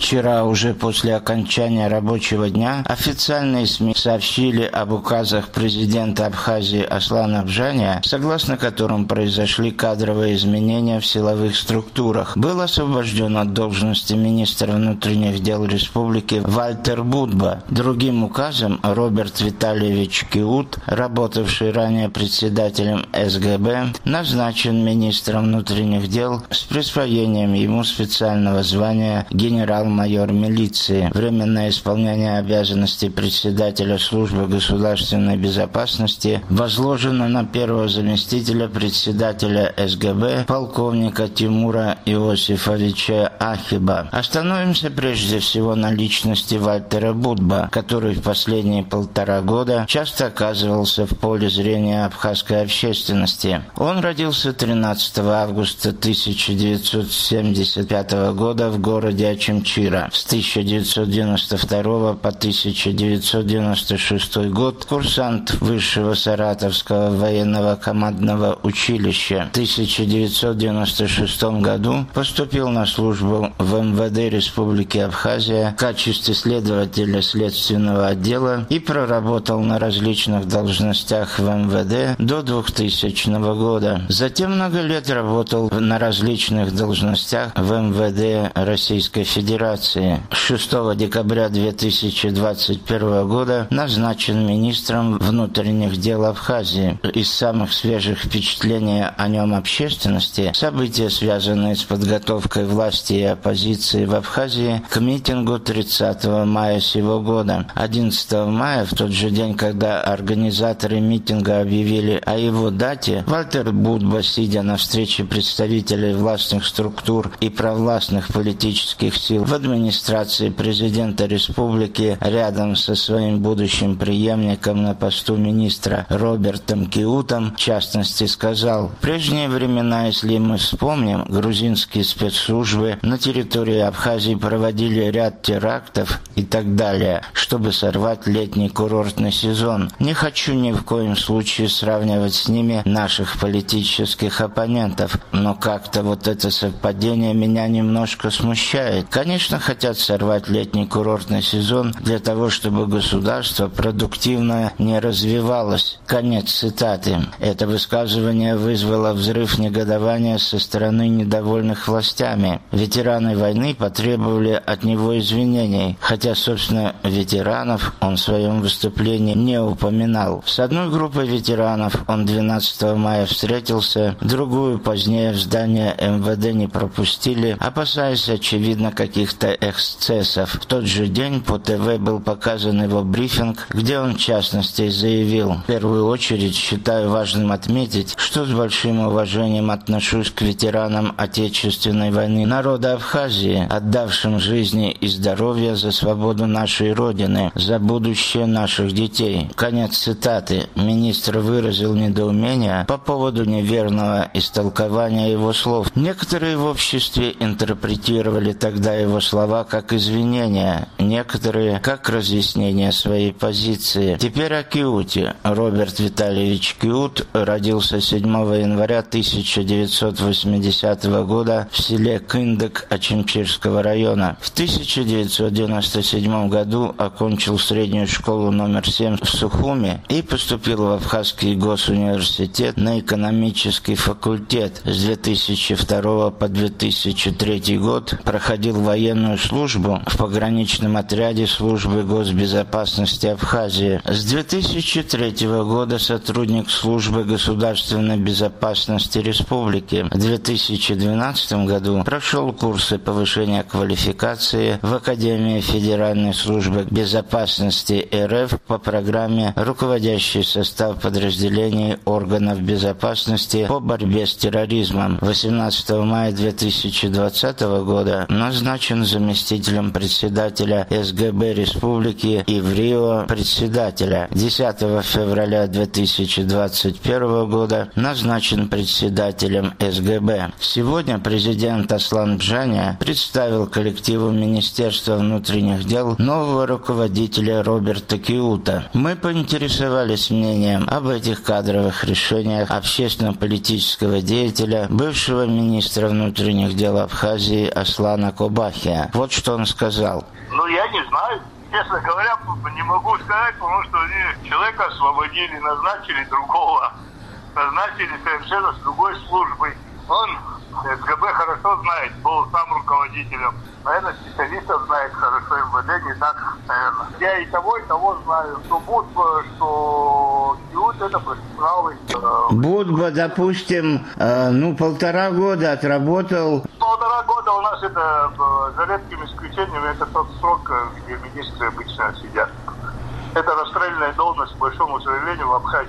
Вчера, уже после окончания рабочего дня, официальные СМИ сообщили об указах президента Абхазии Аслана Бжаня, согласно которым произошли кадровые изменения в силовых структурах. Был освобожден от должности министра внутренних дел республики Вальтер Будба. Другим указом Роберт Витальевич Киут, работавший ранее председателем СГБ, назначен министром внутренних дел с присвоением ему специального звания генерал-майор милиции. Временное исполнение обязанностей председателя службы государственной безопасности возложено на первого заместителя председателя СГБ полковника Тимура Иосифовича Ахиба. Остановимся прежде всего на личности Вальтера Будба, который в последние полтора года часто оказывался в поле зрения абхазской общественности. Он родился тринадцатого августа тысяча девятьсот семьдесят пятого года в городе Очимчира. С тысяча девятьсот девяносто второго по тысяча девятьсот девяносто шестой год курсант Высшего Саратовского военного командного училища. В тысяча девятьсот девяносто шестом году поступил на службу в эм вэ дэ Республики Абхазия в качестве следователя следственного отдела и проработал на различных должностях в эм вэ дэ до двухтысячного года. Затем много лет работал на различных должностях в эм вэ дэ Российской Федерации. шестого декабря две тысячи двадцать первого года назначен министром внутренних дел Абхазии. Из самых свежих впечатлений о нем общественности события, связанные с подготовкой власти и оппозиции в Абхазии к митингу тридцатого мая сего года. одиннадцатого мая, в тот же день, когда организаторы митинга объявили о его дате, Вальтер Будба, сидя на встрече представителей властных структур и провластных политических сил в администрации президента республики рядом со своим будущим преемником на посту министра Робертом Киутом, в частности, сказал: «В прежние времена, если мы вспомним, грузинские спецслужбы на территории Абхазии проводили ряд терактов и так далее, чтобы сорвать летний курортный сезон. Не хочу ни в коем случае сравнивать с ними наших политических оппонентов, но как-то вот это совпадение меня немножко смущает. Конечно, хотят сорвать летний курортный сезон для того, чтобы государство продуктивно не развивалось». Конец цитаты. Это высказывание вызвало взрыв негодования со стороны недовольных властями. Ветераны войны потребовали от него извинений, хотя, собственно, ветеранов он в своем выступлении не упоминал. С одной группой ветеранов он двенадцатого мая встретился, другую позднее в здание эм вэ дэ не пропустили, опасаясь, очевидно, каких-то эксцессов. В тот же день по ТВ был показан его брифинг, где он в частности заявил: «В первую очередь считаю важным отметить, что с большим уважением отношусь к ветеранам Отечественной войны народа Абхазии, отдавшим жизни и здоровье за свободу нашей Родины, за будущее наших детей». Конец цитаты. Министр выразил недоумение по поводу неверного истолкования его слов. Некоторые в обществе интерпретировали тогда его слова как извинения, некоторые как разъяснение своей позиции. Теперь о Киуте. Роберт Витальевич Киут родился седьмого января тысяча девятьсот восьмидесятого года в селе Кындык Очимчирского района. В тысяча девятьсот девяносто седьмом году окончил среднюю школу номер семь в Сухуми и поступил в Абхазский госуниверситет на экономический факультет. С две тысячи второго по две тысячи третий год проходил военную службу в пограничном отряде службы госбезопасности Абхазии. С две тысячи третьего года сотрудник службы государственной безопасности республики. В две тысячи двенадцатом году прошел курсы повышения квалификации в Академии Федеральной службы безопасности эр эф по программе «Руководящий состав подразделений органов безопасности по борьбе с терроризмом». восемнадцатого мая две тысячи двадцатого года назначен заместителем председателя эс гэ бэ республики и в Рио председателя. десятого февраля две тысячи двадцать первого года назначен председателем эс гэ бэ. Сегодня президент Аслан Бжаня представил коллективу Министерства внутренних дел нового руководителя Роберта Киута. Мы поинтересовались мнением об этих кадровых решениях общественно-политического деятеля, бывшего министра внутренних дел Абхазии Аслана Кобахи. объединения. Вот что он сказал. Ну, я не знаю. Честно говоря, не могу сказать, потому что они человека освободили, назначили другого. Назначили совершенно с другой службы. Он СГБ хорошо знает, был сам руководителем. Наверное, специалистов знает хорошо, МВД не так, наверное. Я и того, и того знаю. Что Будба, что Киут, это профессионалы. Будба, допустим, э, ну, полтора года отработал. Полтора года у нас это, за редким исключением, это тот срок, где министры обычно сидят. Это расстрельная должность, к большому сожалению, в Абхазии.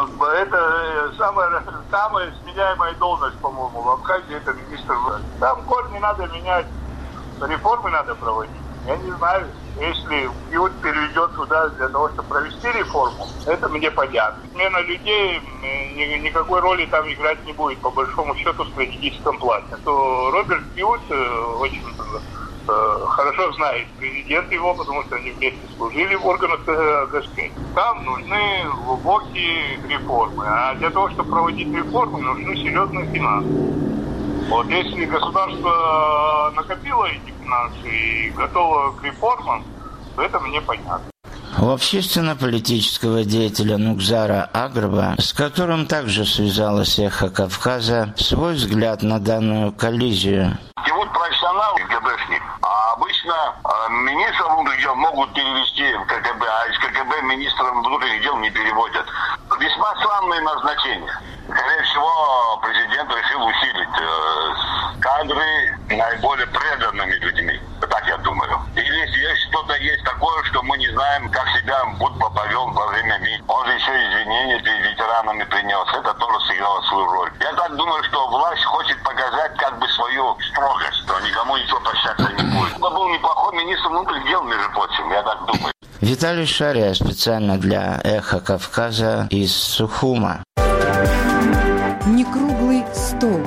Это самая, самая сменяемая должность, по-моему, в Абхазии, это министр. Там корни надо менять, реформы надо проводить. Я не знаю, если Киут переведет туда для того, чтобы провести реформу, это мне понятно. Смена людей никакой роли там играть не будет, по большому счету, в стратегическом плане. То Роберт Киут очень хорошо знает президент его, потому что они вместе служили в органах ГСК. Там нужны глубокие реформы. А для того, чтобы проводить реформы, нужны серьезные финансы. Вот если государство накопило эти финансы и готово к реформам, то это мне понятно. У общественно-политического деятеля Нукзара Агрба, с которым также связалось «Эхо Кавказа», свой взгляд на данную коллизию. И вот профессионал ГБшник, а обычно э, министров внутренних дел могут перевести в КГБ, а из КГБ министров внутренних дел не переводят. Весьма странные назначения. Скорее всего, президент решил усилить э, кадры наиболее преданными людьми. Так я думаю. Или есть что-то есть такое, что мы не знаем, как себя Будба повел во время МИД. Он же еще извинения перед ветеранами принес. Это тоже сыграло свою роль. Я так думаю, что власть хочет показать как бы свою строгость, что никому ничего прощаться не будет. Это был неплохой министр внутренних дел, между прочим, я так думаю. Виталий Шария специально для «Эхо Кавказа» из Сухума. Некруглый стол.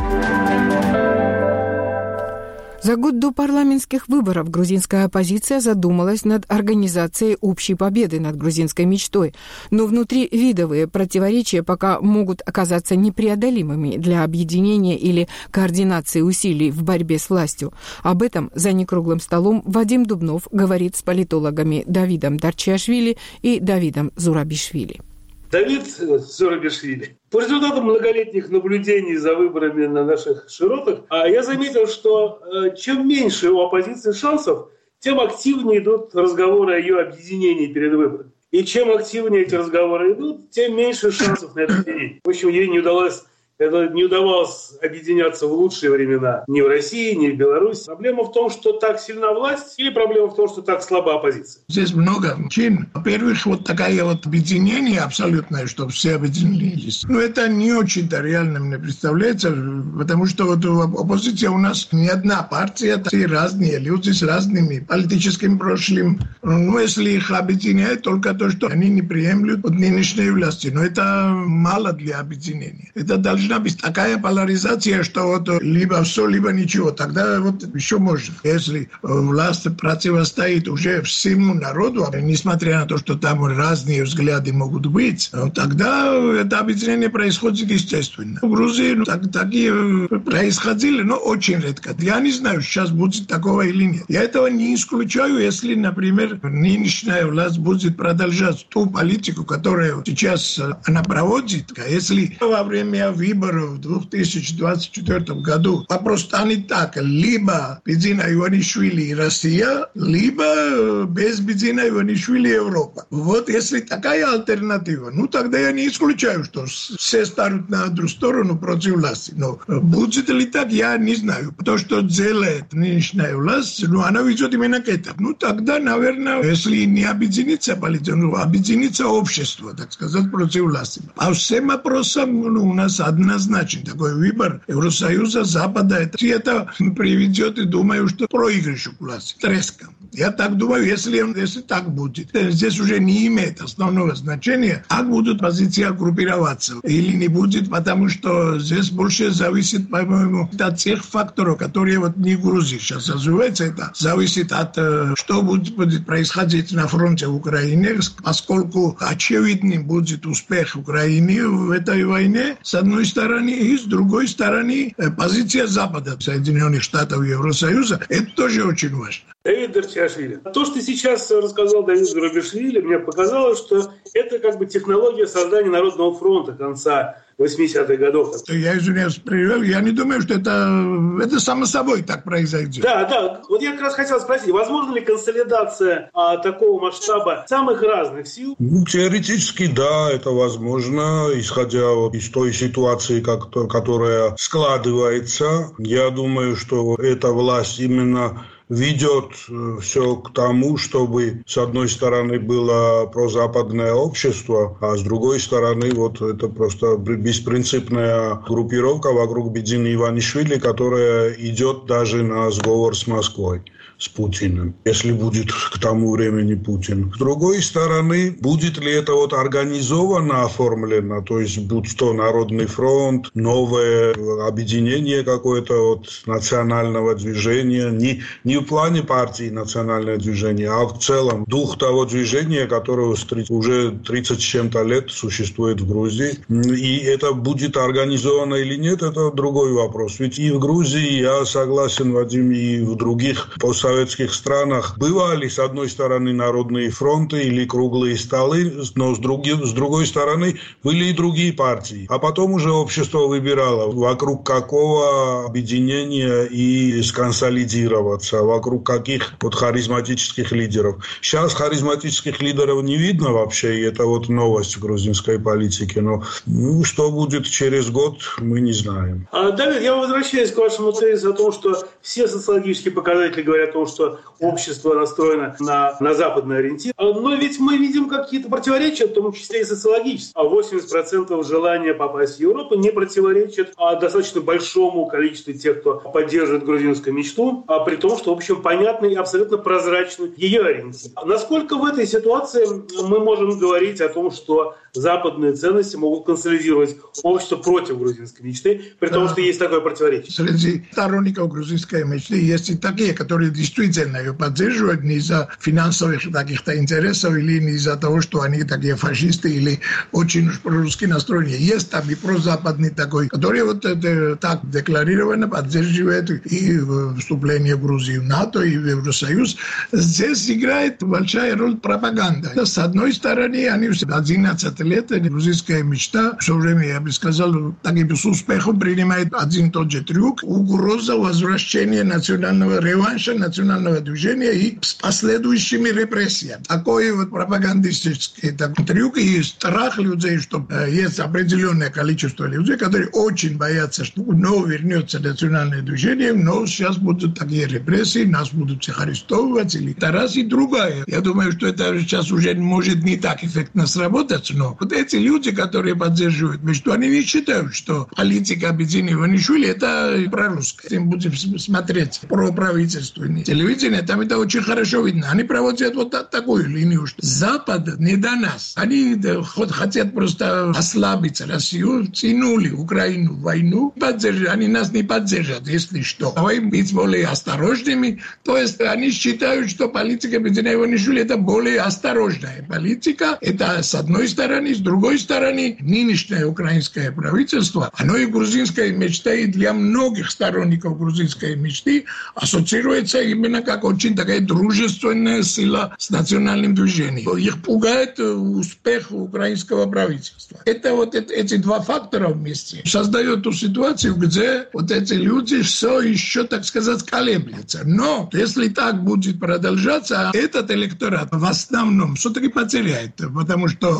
За год до парламентских выборов грузинская оппозиция задумалась над организацией общей победы над грузинской мечтой, но внутривидовые противоречия пока могут оказаться непреодолимыми для объединения или координации усилий в борьбе с властью. Об этом за некруглым столом Вадим Дубнов говорит с политологами Давидом Дарчиашвили и Давидом Зурабишвили. Давид Зурабишвили. По результатам многолетних наблюдений за выборами на наших широтах, я заметил, что чем меньше у оппозиции шансов, тем активнее идут разговоры о ее объединении перед выборами. И чем активнее эти разговоры идут, тем меньше шансов на объединение. В общем, ей не удалось Это не удавалось объединяться в лучшие времена ни в России, ни в Беларуси. Проблема в том, что так сильна власть, или проблема в том, что так слаба оппозиция? Здесь много причин. Во-первых, вот такое вот объединение абсолютное, чтобы все объединились. Но это не очень-то реально мне представляется, потому что вот в оппозиции у нас не одна партия, все разные люди с разными политическим прошлым. Ну, если их объединяет только то, что они не приемлют от нынешней власти. Но это мало для объединения. Это должно быть такая поляризация, что вот либо все, либо ничего. Тогда вот еще можно. Если власть противостоит уже всему народу, несмотря на то, что там разные взгляды могут быть, тогда это объединение происходит естественно. В Грузии ну, так, такие происходили, но очень редко. Я не знаю, сейчас будет такого или нет. Я этого не исключаю, если, например, нынешняя власть будет продолжать ту политику, которую сейчас она проводит. Если во время выборов в две тысячи двадцать четвёртом году вопрос станет так: либо Бедзина Иванишвили и Россия, либо без Бедзина Иванишвили Европа. Вот если такая альтернатива, ну тогда я не исключаю, что все станут на одну сторону против власти. Но будет ли так, я не знаю. То, что делает нынешняя власть, ну она ведет именно к этому. Ну тогда, наверное, если не объединится политика, ну объединится общество, так сказать, против власти. А всем вопросам ну, у нас однозначен такой выбор Евросоюза, Запада. И это приведет, и думаю, что проигрышу к власти, треском. Я так думаю, если, если так будет, здесь уже не имеет основного значения, как будут позиции группироваться или не будет, потому что здесь больше зависит, по-моему, от тех факторов, которые вот не в Грузии сейчас развиваются. Это зависит от, что будет, будет происходить на фронте в Украине, поскольку очевидным будет успех Украины в этой войне, с одной стороны, и с другой стороны, позиция Запада, Соединенных Штатов и Евросоюза, это тоже очень важно. Давид Дарчашвили. То, что сейчас рассказал Давид Зурабишвили, мне показалось, что это как бы технология создания Народного фронта конца восьмидесятых годов. Я извиняюсь, привел. Я не думаю, что это, это само собой так произойдет. Да, да. Вот я как раз хотел спросить, возможно ли консолидация а, такого масштаба самых разных сил? Ну, теоретически, да, это возможно, исходя вот из той ситуации, как, которая складывается. Я думаю, что эта власть именно ведет все к тому, чтобы с одной стороны было прозападное общество, а с другой стороны вот это просто беспринципная группировка вокруг Бедзины Иванишвили, которая идет даже на сговор с Москвой, с Путиным, если будет к тому времени Путин. С другой стороны, будет ли это вот организованно оформлено, то есть будь то Народный фронт, новое объединение какое-то вот национального движения, не, не в плане партии национальное движение, а в целом дух того движения, которое уже тридцать с чем-то лет существует в Грузии. И это будет организовано или нет, это другой вопрос. Ведь и в Грузии, я согласен, Вадим, и в других постсоветских странах бывали, с одной стороны, народные фронты или круглые столы, но с, други, с другой стороны были и другие партии. А потом уже общество выбирало, вокруг какого объединения и сконсолидироваться, вокруг каких вот харизматических лидеров. Сейчас харизматических лидеров не видно вообще, и это вот новость в грузинской политике. Но ну, что будет через год, мы не знаем. А, Давид, я возвращаюсь к вашему тезису о том, что все социологические показатели говорят о том, что общество настроено на, на западный ориентир. Но ведь мы видим какие-то противоречия, в том числе и социологические. А восемьдесят процентов желания попасть в Европу не противоречит а достаточно большому количеству тех, кто поддерживает грузинскую мечту, а при том, что, в общем, понятный и абсолютно прозрачный ее ориентир. Насколько в этой ситуации мы можем говорить о том, что западные ценности могут консолидировать общество против грузинской мечты, при том, что есть такое противоречие? Среди сторонников грузинской мечты есть и такие, которые действительно ее поддерживают не из-за финансовых каких-то интересов или не из-за того, что они такие фашисты или очень уж прорусски настроенные. Есть там и прозападный такой, который вот это, так декларированно поддерживает и вступление Грузии в НАТО, и в Евросоюз. Здесь играет большая роль пропаганда. С одной стороны, они все одиннадцать лет, грузинская мечта, все время, я бы сказал, таким с успехом принимает один и тот же трюк. Угроза возвращения национального реванша, национального движения и с последующими репрессиями. Такой вот пропагандистический такой трюк и страх людей, что есть определенное количество людей, которые очень боятся, что вновь вернется национальное движение, но сейчас будут такие репрессии, нас будут всех арестовывать. Или это раз и другая. Я думаю, что это сейчас уже может не так эффектно сработать, но вот эти люди, которые поддерживают мечту, они не считают, что политика Бедзины Иванишвили это прорусская. Им будем смотреть про правительственное телевидение, там это очень хорошо видно. Они проводят вот такую линию, что Запад не до нас. Они хотят просто ослабить Россию, тянули Украину в войну, поддерживают. Они нас не поддержат, если что. Давай быть более осторожными. То есть они считают, что политика Бедзины Иванишвили это более осторожная политика. Это с одной стороны, с другой стороны, нынешнее украинское правительство, оно и грузинская мечта, и для многих сторонников грузинской мечты ассоциируется именно как очень такая дружественная сила с национальным движением. Их пугает успех украинского правительства. Это вот это, эти два фактора вместе создают ту ситуацию, где вот эти люди все еще, так сказать, колеблются. Но если так будет продолжаться, этот электорат в основном все-таки потеряет, потому что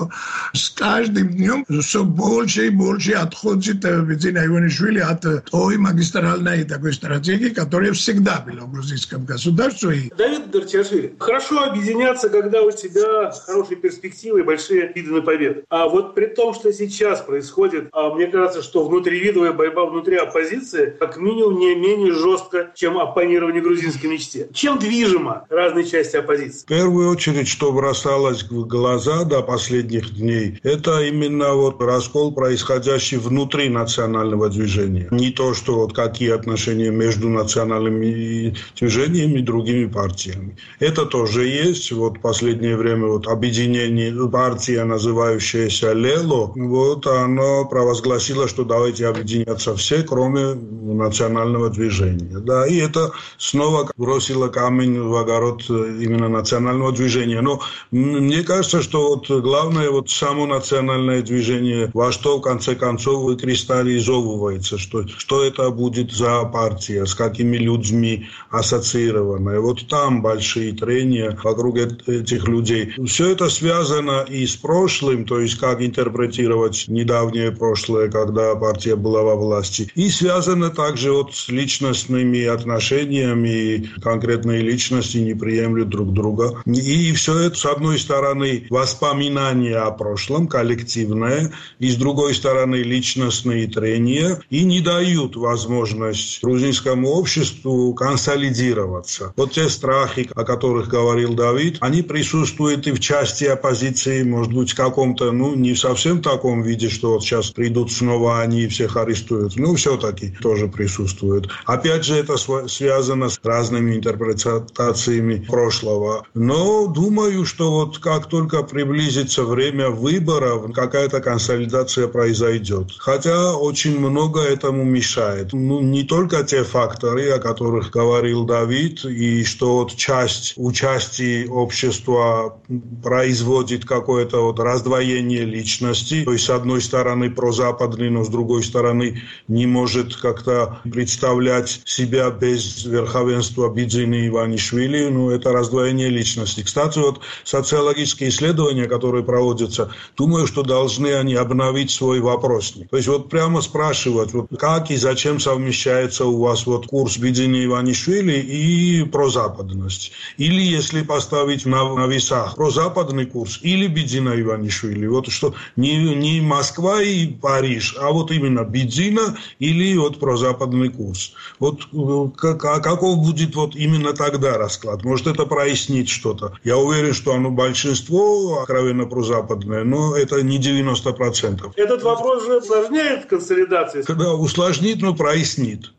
С каждым днем все больше и больше отходит Бедзина Иванишвили от той магистральной такой стратегии, которая всегда была в грузинском государстве. Давид Дарчашвили, хорошо объединяться, когда у тебя хорошие перспективы и большие виды на победу. А вот при том, что сейчас происходит, а мне кажется, что внутривидовая борьба внутри оппозиции как минимум не менее жестко, чем оппонирование грузинской мечте. Чем движима разные части оппозиции? В первую очередь, что бросалось в глаза до последних дней, это именно вот раскол, происходящий внутри национального движения. Не то, что вот какие отношения между национальными движениями и другими партиями. Это тоже есть. Вот в последнее время вот объединение, партия, называющаяся Лело, вот оно провозгласило, что давайте объединяться все, кроме национального движения. Да, и это снова бросило камень в огород именно национального движения. Но мне кажется, что вот главное вот само национальное движение, во что в конце концов выкристаллизовывается, что, что это будет за партия, с какими людьми ассоциированная. Вот там большие трения вокруг этих людей. Все это связано и с прошлым, то есть как интерпретировать недавнее прошлое, когда партия была во власти, и связано также вот с личностными отношениями, конкретные личности не приемлют друг друга. И все это, с одной стороны, воспоминания о прошлом, коллективное, и с другой стороны, личностные трения, и не дают возможность грузинскому обществу консолидироваться. Вот те страхи, о которых говорил Давид, они присутствуют и в части оппозиции, может быть, в каком-то, ну, не совсем в таком виде, что вот сейчас придут снова они и всех арестуют, но все-таки тоже присутствует. Опять же, это связано с разными интерпретациями прошлого. Но думаю, что вот как только приблизится время выборов, какая-то консолидация произойдет. Хотя очень много этому мешает. Ну, не только те факторы, о которых говорил Давид, и что вот часть участия общества производит какое-то вот раздвоение личности. То есть, с одной стороны, прозападный, но с другой стороны, не может как-то представлять себя без верховенства Бедзины и Иванишвили. Ну, это раздвоение личности. Кстати, вот социологические исследования, которые проводятся, думаю, что должны они обновить свой вопросник. То есть, вот прямо спрашивать, вот как и зачем совмещается у вас вот курс Бедзины и Иванишвили и прозападность. Или если поставить на, на весах прозападный курс или Бедзина и Иванишвили. Вот что не, не Москва и Париж, а вот именно Бедзина или вот прозападный курс. Вот как, а каков будет вот именно тогда расклад? Может, это прояснит что-то. Я уверен, что оно большинство откровенно прозападное, но это не девяносто процентов. Этот вопрос же усложняет консолидацию? Когда усложнит, но прояснит.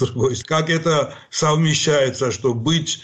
Как это совмещается, что быть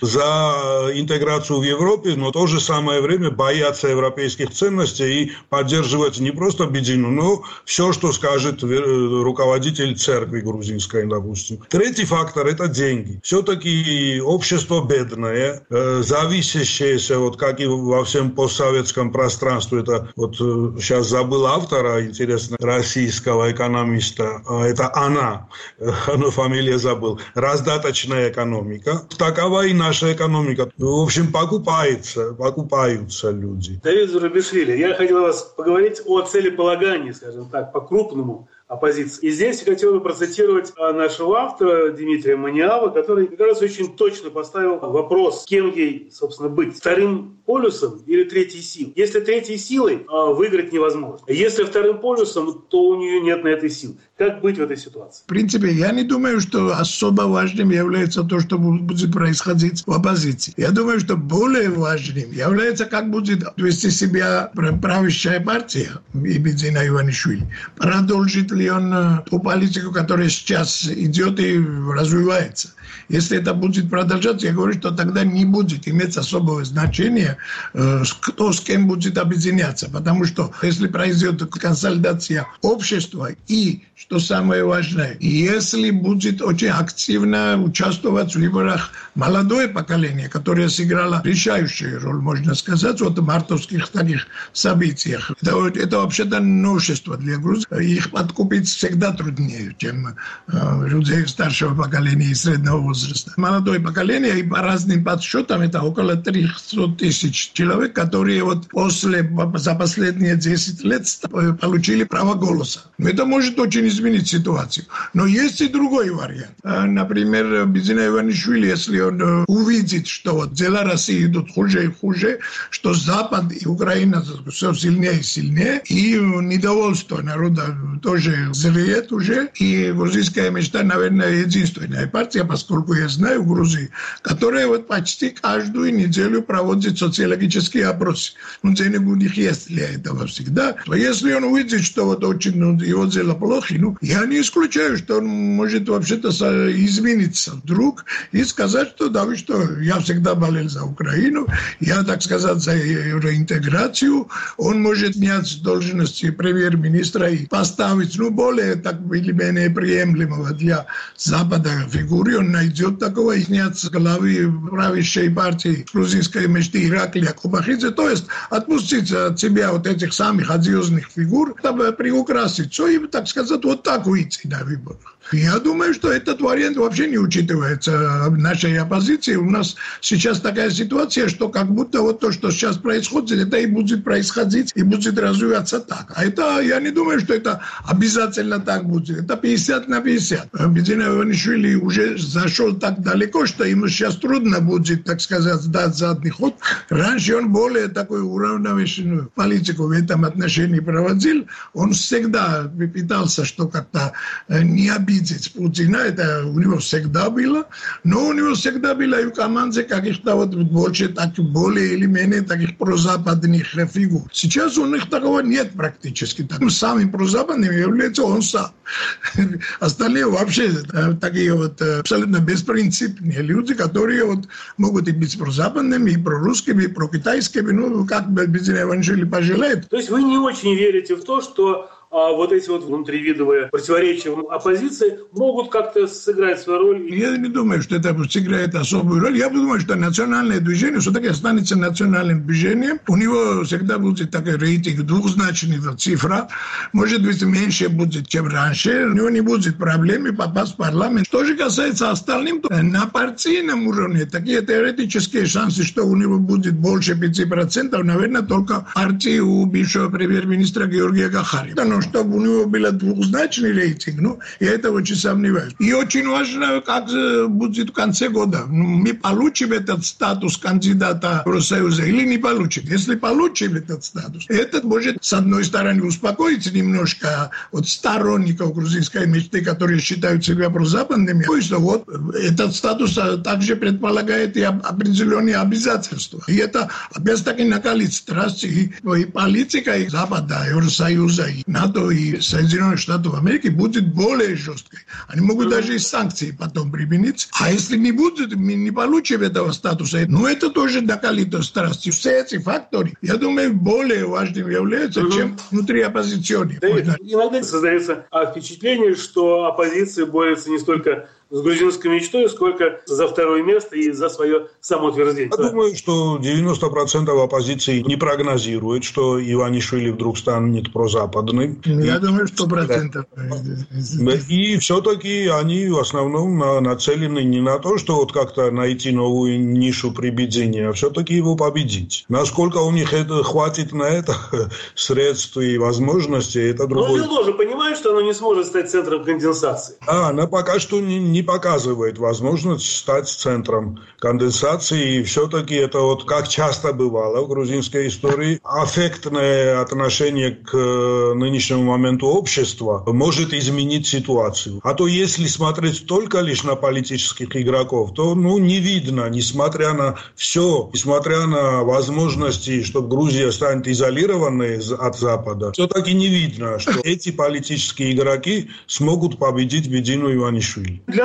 за интеграцию в Европе, но в то же самое время бояться европейских ценностей и поддерживать не просто Бедзину, но все, что скажет руководитель церкви грузинской, допустим. Третий фактор – это деньги. Все-таки общество бедное, зависящееся, вот как и во всем постсоветском пространстве, это вот сейчас забыл автора, интересно, российского экономиста, это она, но фамилия забыл, раздаточная экономика. Такова и наша экономика. В общем, покупается, покупаются люди. Давид Зурабишвили, я хотел вас поговорить о целеполагании, скажем так, по-крупному оппозиции. И здесь я хотел бы процитировать нашего автора Дмитрия Маниава, который, как раз, очень точно поставил вопрос, кем ей, собственно, быть. Вторым полюсом или третьей силой. Если третьей силой, выиграть невозможно. Если вторым полюсом, то у нее нет на этой силы. Как быть в этой ситуации? В принципе, я не думаю, что особо важным является то, что будет происходить в оппозиции. Я думаю, что более важным является, как будет вести себя правящая партия и Бедзина Иванишвили. Продолжит ли он ту политику, которая сейчас идет и развивается. Если это будет продолжаться, я говорю, что тогда не будет иметь особого значения, кто с кем будет объединяться. Потому что если произойдет консолидация общества и, что самое важное, если будет очень активно участвовать в выборах молодое поколение, которое сыграло решающую роль, можно сказать, вот в мартовских таких событиях. Это, это вообще-то новшество для Грузии. Их подкуп купить всегда труднее, чем э, людей старшего поколения и среднего возраста. Молодое поколение, и по разным подсчетам, это около триста тысяч человек, которые вот после, за последние десять лет получили право голоса. Это может очень изменить ситуацию. Но есть и другой вариант. Например, Бедзина Иванишвили, если он увидит, что вот дела России идут хуже и хуже, что Запад и Украина все сильнее и сильнее, и недовольство народа тоже зреет уже, и грузинская мечта, наверное, единственная партия, поскольку я знаю в Грузии, которая вот почти каждую неделю проводит социологические опросы. Ну, денег у них есть для этого всегда. Но если он увидит, что вот очень ну, его дело плохо, ну, я не исключаю, что он может вообще-то измениться вдруг и сказать, что да, вы что, я всегда болел за Украину, я, так сказать, за евроинтеграцию, он может снять с должности премьер-министра и поставить, ну, более так или менее приемлемого для Запада фигуры, он найдет такого и снять с головы правящей партии грузинской мечты Ираклия Кубахидзе, то есть отпустить от себя вот этих самых одиозных фигур, чтобы приукрасить все и, так сказать, вот так выйти на выборах. Я думаю, что этот вариант вообще не учитывается в нашей оппозиции. У нас сейчас такая ситуация, что как будто вот то, что сейчас происходит, это и будет происходить, и будет развиваться так. А это, я не думаю, что это обязательно так будет. Это пятьдесят на пятьдесят. Бедзина Иванишвили уже зашел так далеко, что ему сейчас трудно будет, так сказать, дать задний ход. Раньше он более такой уравновешенную политику в этом отношении проводил. Он всегда пытался, что как-то не обидеть Путина, это у него всегда было, но у него всегда было и в команде каких-то вот больше, так, более или менее таких прозападных фигур. Сейчас у них такого нет практически. Самым прозападным является он сам. Остальные вообще такие вот абсолютно беспринципные люди, которые вот могут и быть прозападными, и прорусскими, и прокитайскими, ну, как бы Бедзина Иванишвили пожелает. То есть вы не очень верите в то, что а вот эти вот внутривидовые противоречия в оппозиции могут как-то сыграть свою роль? Я не думаю, что это сыграет особую роль. Я думаю, что национальное движение все-таки останется национальным движением. У него всегда будет такой рейтинг, двухзначная цифра. Может быть, меньше будет, чем раньше. У него не будет проблем попасть в парламент. Что же касается остальным, то на партийном уровне такие теоретические шансы, что у него будет больше пяти процентов, наверное, только партии у бывшего премьер-министра Георгия Гахарева. Чтобы у него был двухзначный рейтинг, ну, я это очень сомневаюсь. И очень важно, как будет в конце года. Мы получим этот статус кандидата в Евросоюз или не получим. Если получим этот статус, это может, с одной стороны, успокоить немножко вот сторонников грузинской мечты, которые считают себя прозападными. То есть, вот, этот статус также предполагает и определенные обязательства. И это, опять-таки, накалит страсти и, и политика, и Запада, и Евросоюза, и НАТО, и Соединенных Штатов Америки будет более жесткой. Они могут даже и санкции потом применить. А если не будет, мы не получим этого статуса, ну, это тоже накалит страсти. Все эти факторы, я думаю, более важными являются, угу. чем внутри оппозиционные. Да, иногда создается впечатление, что оппозиция борется не столько с грузинской мечтой, сколько за второе место и за свое самоутверждение. Я думаю, что девяносто процентов оппозиции не прогнозирует, что Иванишвили вдруг станет прозападным. Я и... думаю, сто процентов. И все-таки они в основном нацелены не на то, что вот как-то найти новую нишу при Бедзине, а все-таки его победить. Насколько у них это хватит на это средств и возможностей, это другое. Но Бело же понимает, что оно не сможет стать центром конденсации. А, она пока что не, не показывает возможность стать центром конденсации. И все-таки это вот как часто бывало в грузинской истории, аффектное отношение к нынешнему моменту общества может изменить ситуацию. А то если смотреть только лишь на политических игроков, то ну, не видно, несмотря на все, несмотря на возможности, что Грузия станет изолированной от Запада, все-таки не видно, что эти политические игроки смогут победить Бедзину Иванишвили. Для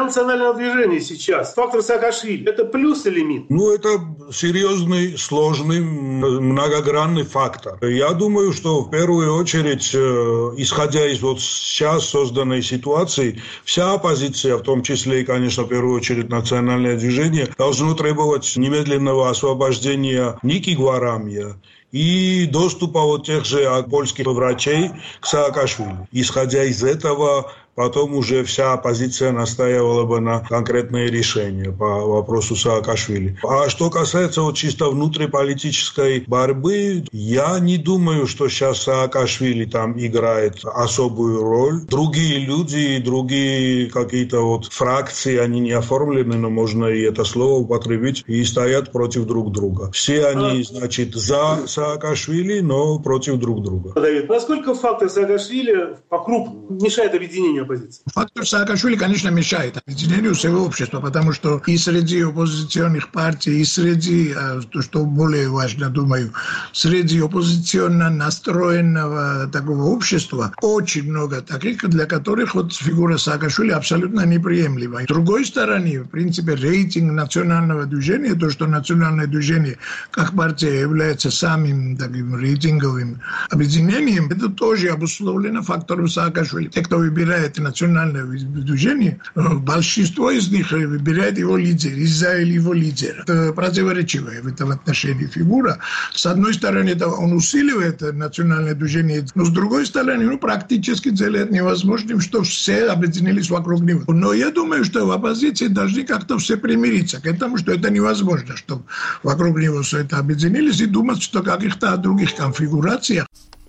национального движения сейчас, фактор Саакашвили, это плюс или минус? Ну, это серьезный, сложный, многогранный фактор. Я думаю, что в первую очередь, исходя из вот сейчас созданной ситуации, вся оппозиция, в том числе и, конечно, в первую очередь национальное движение, должно требовать немедленного освобождения Ники Гварамия и доступа вот тех же польских врачей к Саакашвили. Исходя из этого, потом уже вся оппозиция настаивала бы на конкретные решения по вопросу Саакашвили. А что касается вот чисто внутриполитической борьбы, я не думаю, что сейчас Саакашвили там играет особую роль. Другие люди, другие какие-то вот фракции, они не оформлены, но можно и это слово употребить, и стоят против друг друга. Все они, значит, за Саакашвили, но против друг друга. Давид, насколько фактор Саакашвили по-крупному мешает объединению оппозиции? Фактор Саакашвили, конечно, мешает объединению всего общества, потому что и среди оппозиционных партий, и среди, то, что более важно, думаю, среди оппозиционно настроенного такого общества очень много таких, для которых вот фигура Саакашвили абсолютно неприемлема. С другой стороны, в принципе, рейтинг национального движения, то, что национальное движение как партия является самым таким рейтинговым объединением, это тоже обусловлено фактором Саакашвили. Те, кто выбирает национальное движение, большинство из них выбирает его лидер, из-за его лидера. Это противоречивая в этом отношении фигура. С одной стороны, это он усиливает национальное движение, но с другой стороны, ну, практически делает невозможным, что все объединились вокруг него. Но я думаю, что в оппозиции должны как-то все примириться к этому, что это невозможно, чтобы вокруг него все это объединились и думать, что каких-то других конфигурациях.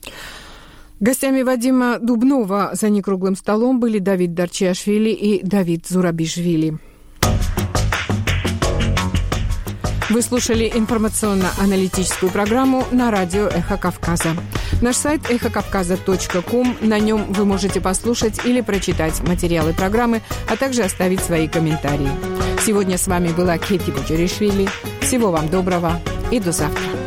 Гостями Вадима Дубнова за некруглым столом были Давид Дарчиашвили и Давид Зурабишвили. Вы слушали информационно-аналитическую программу на радио «Эхо Кавказа». Наш сайт эхо кавказа точка ком. На нем вы можете послушать или прочитать материалы программы, а также оставить свои комментарии. Сегодня с вами была Кети Буджаришвили. Всего вам доброго и до завтра.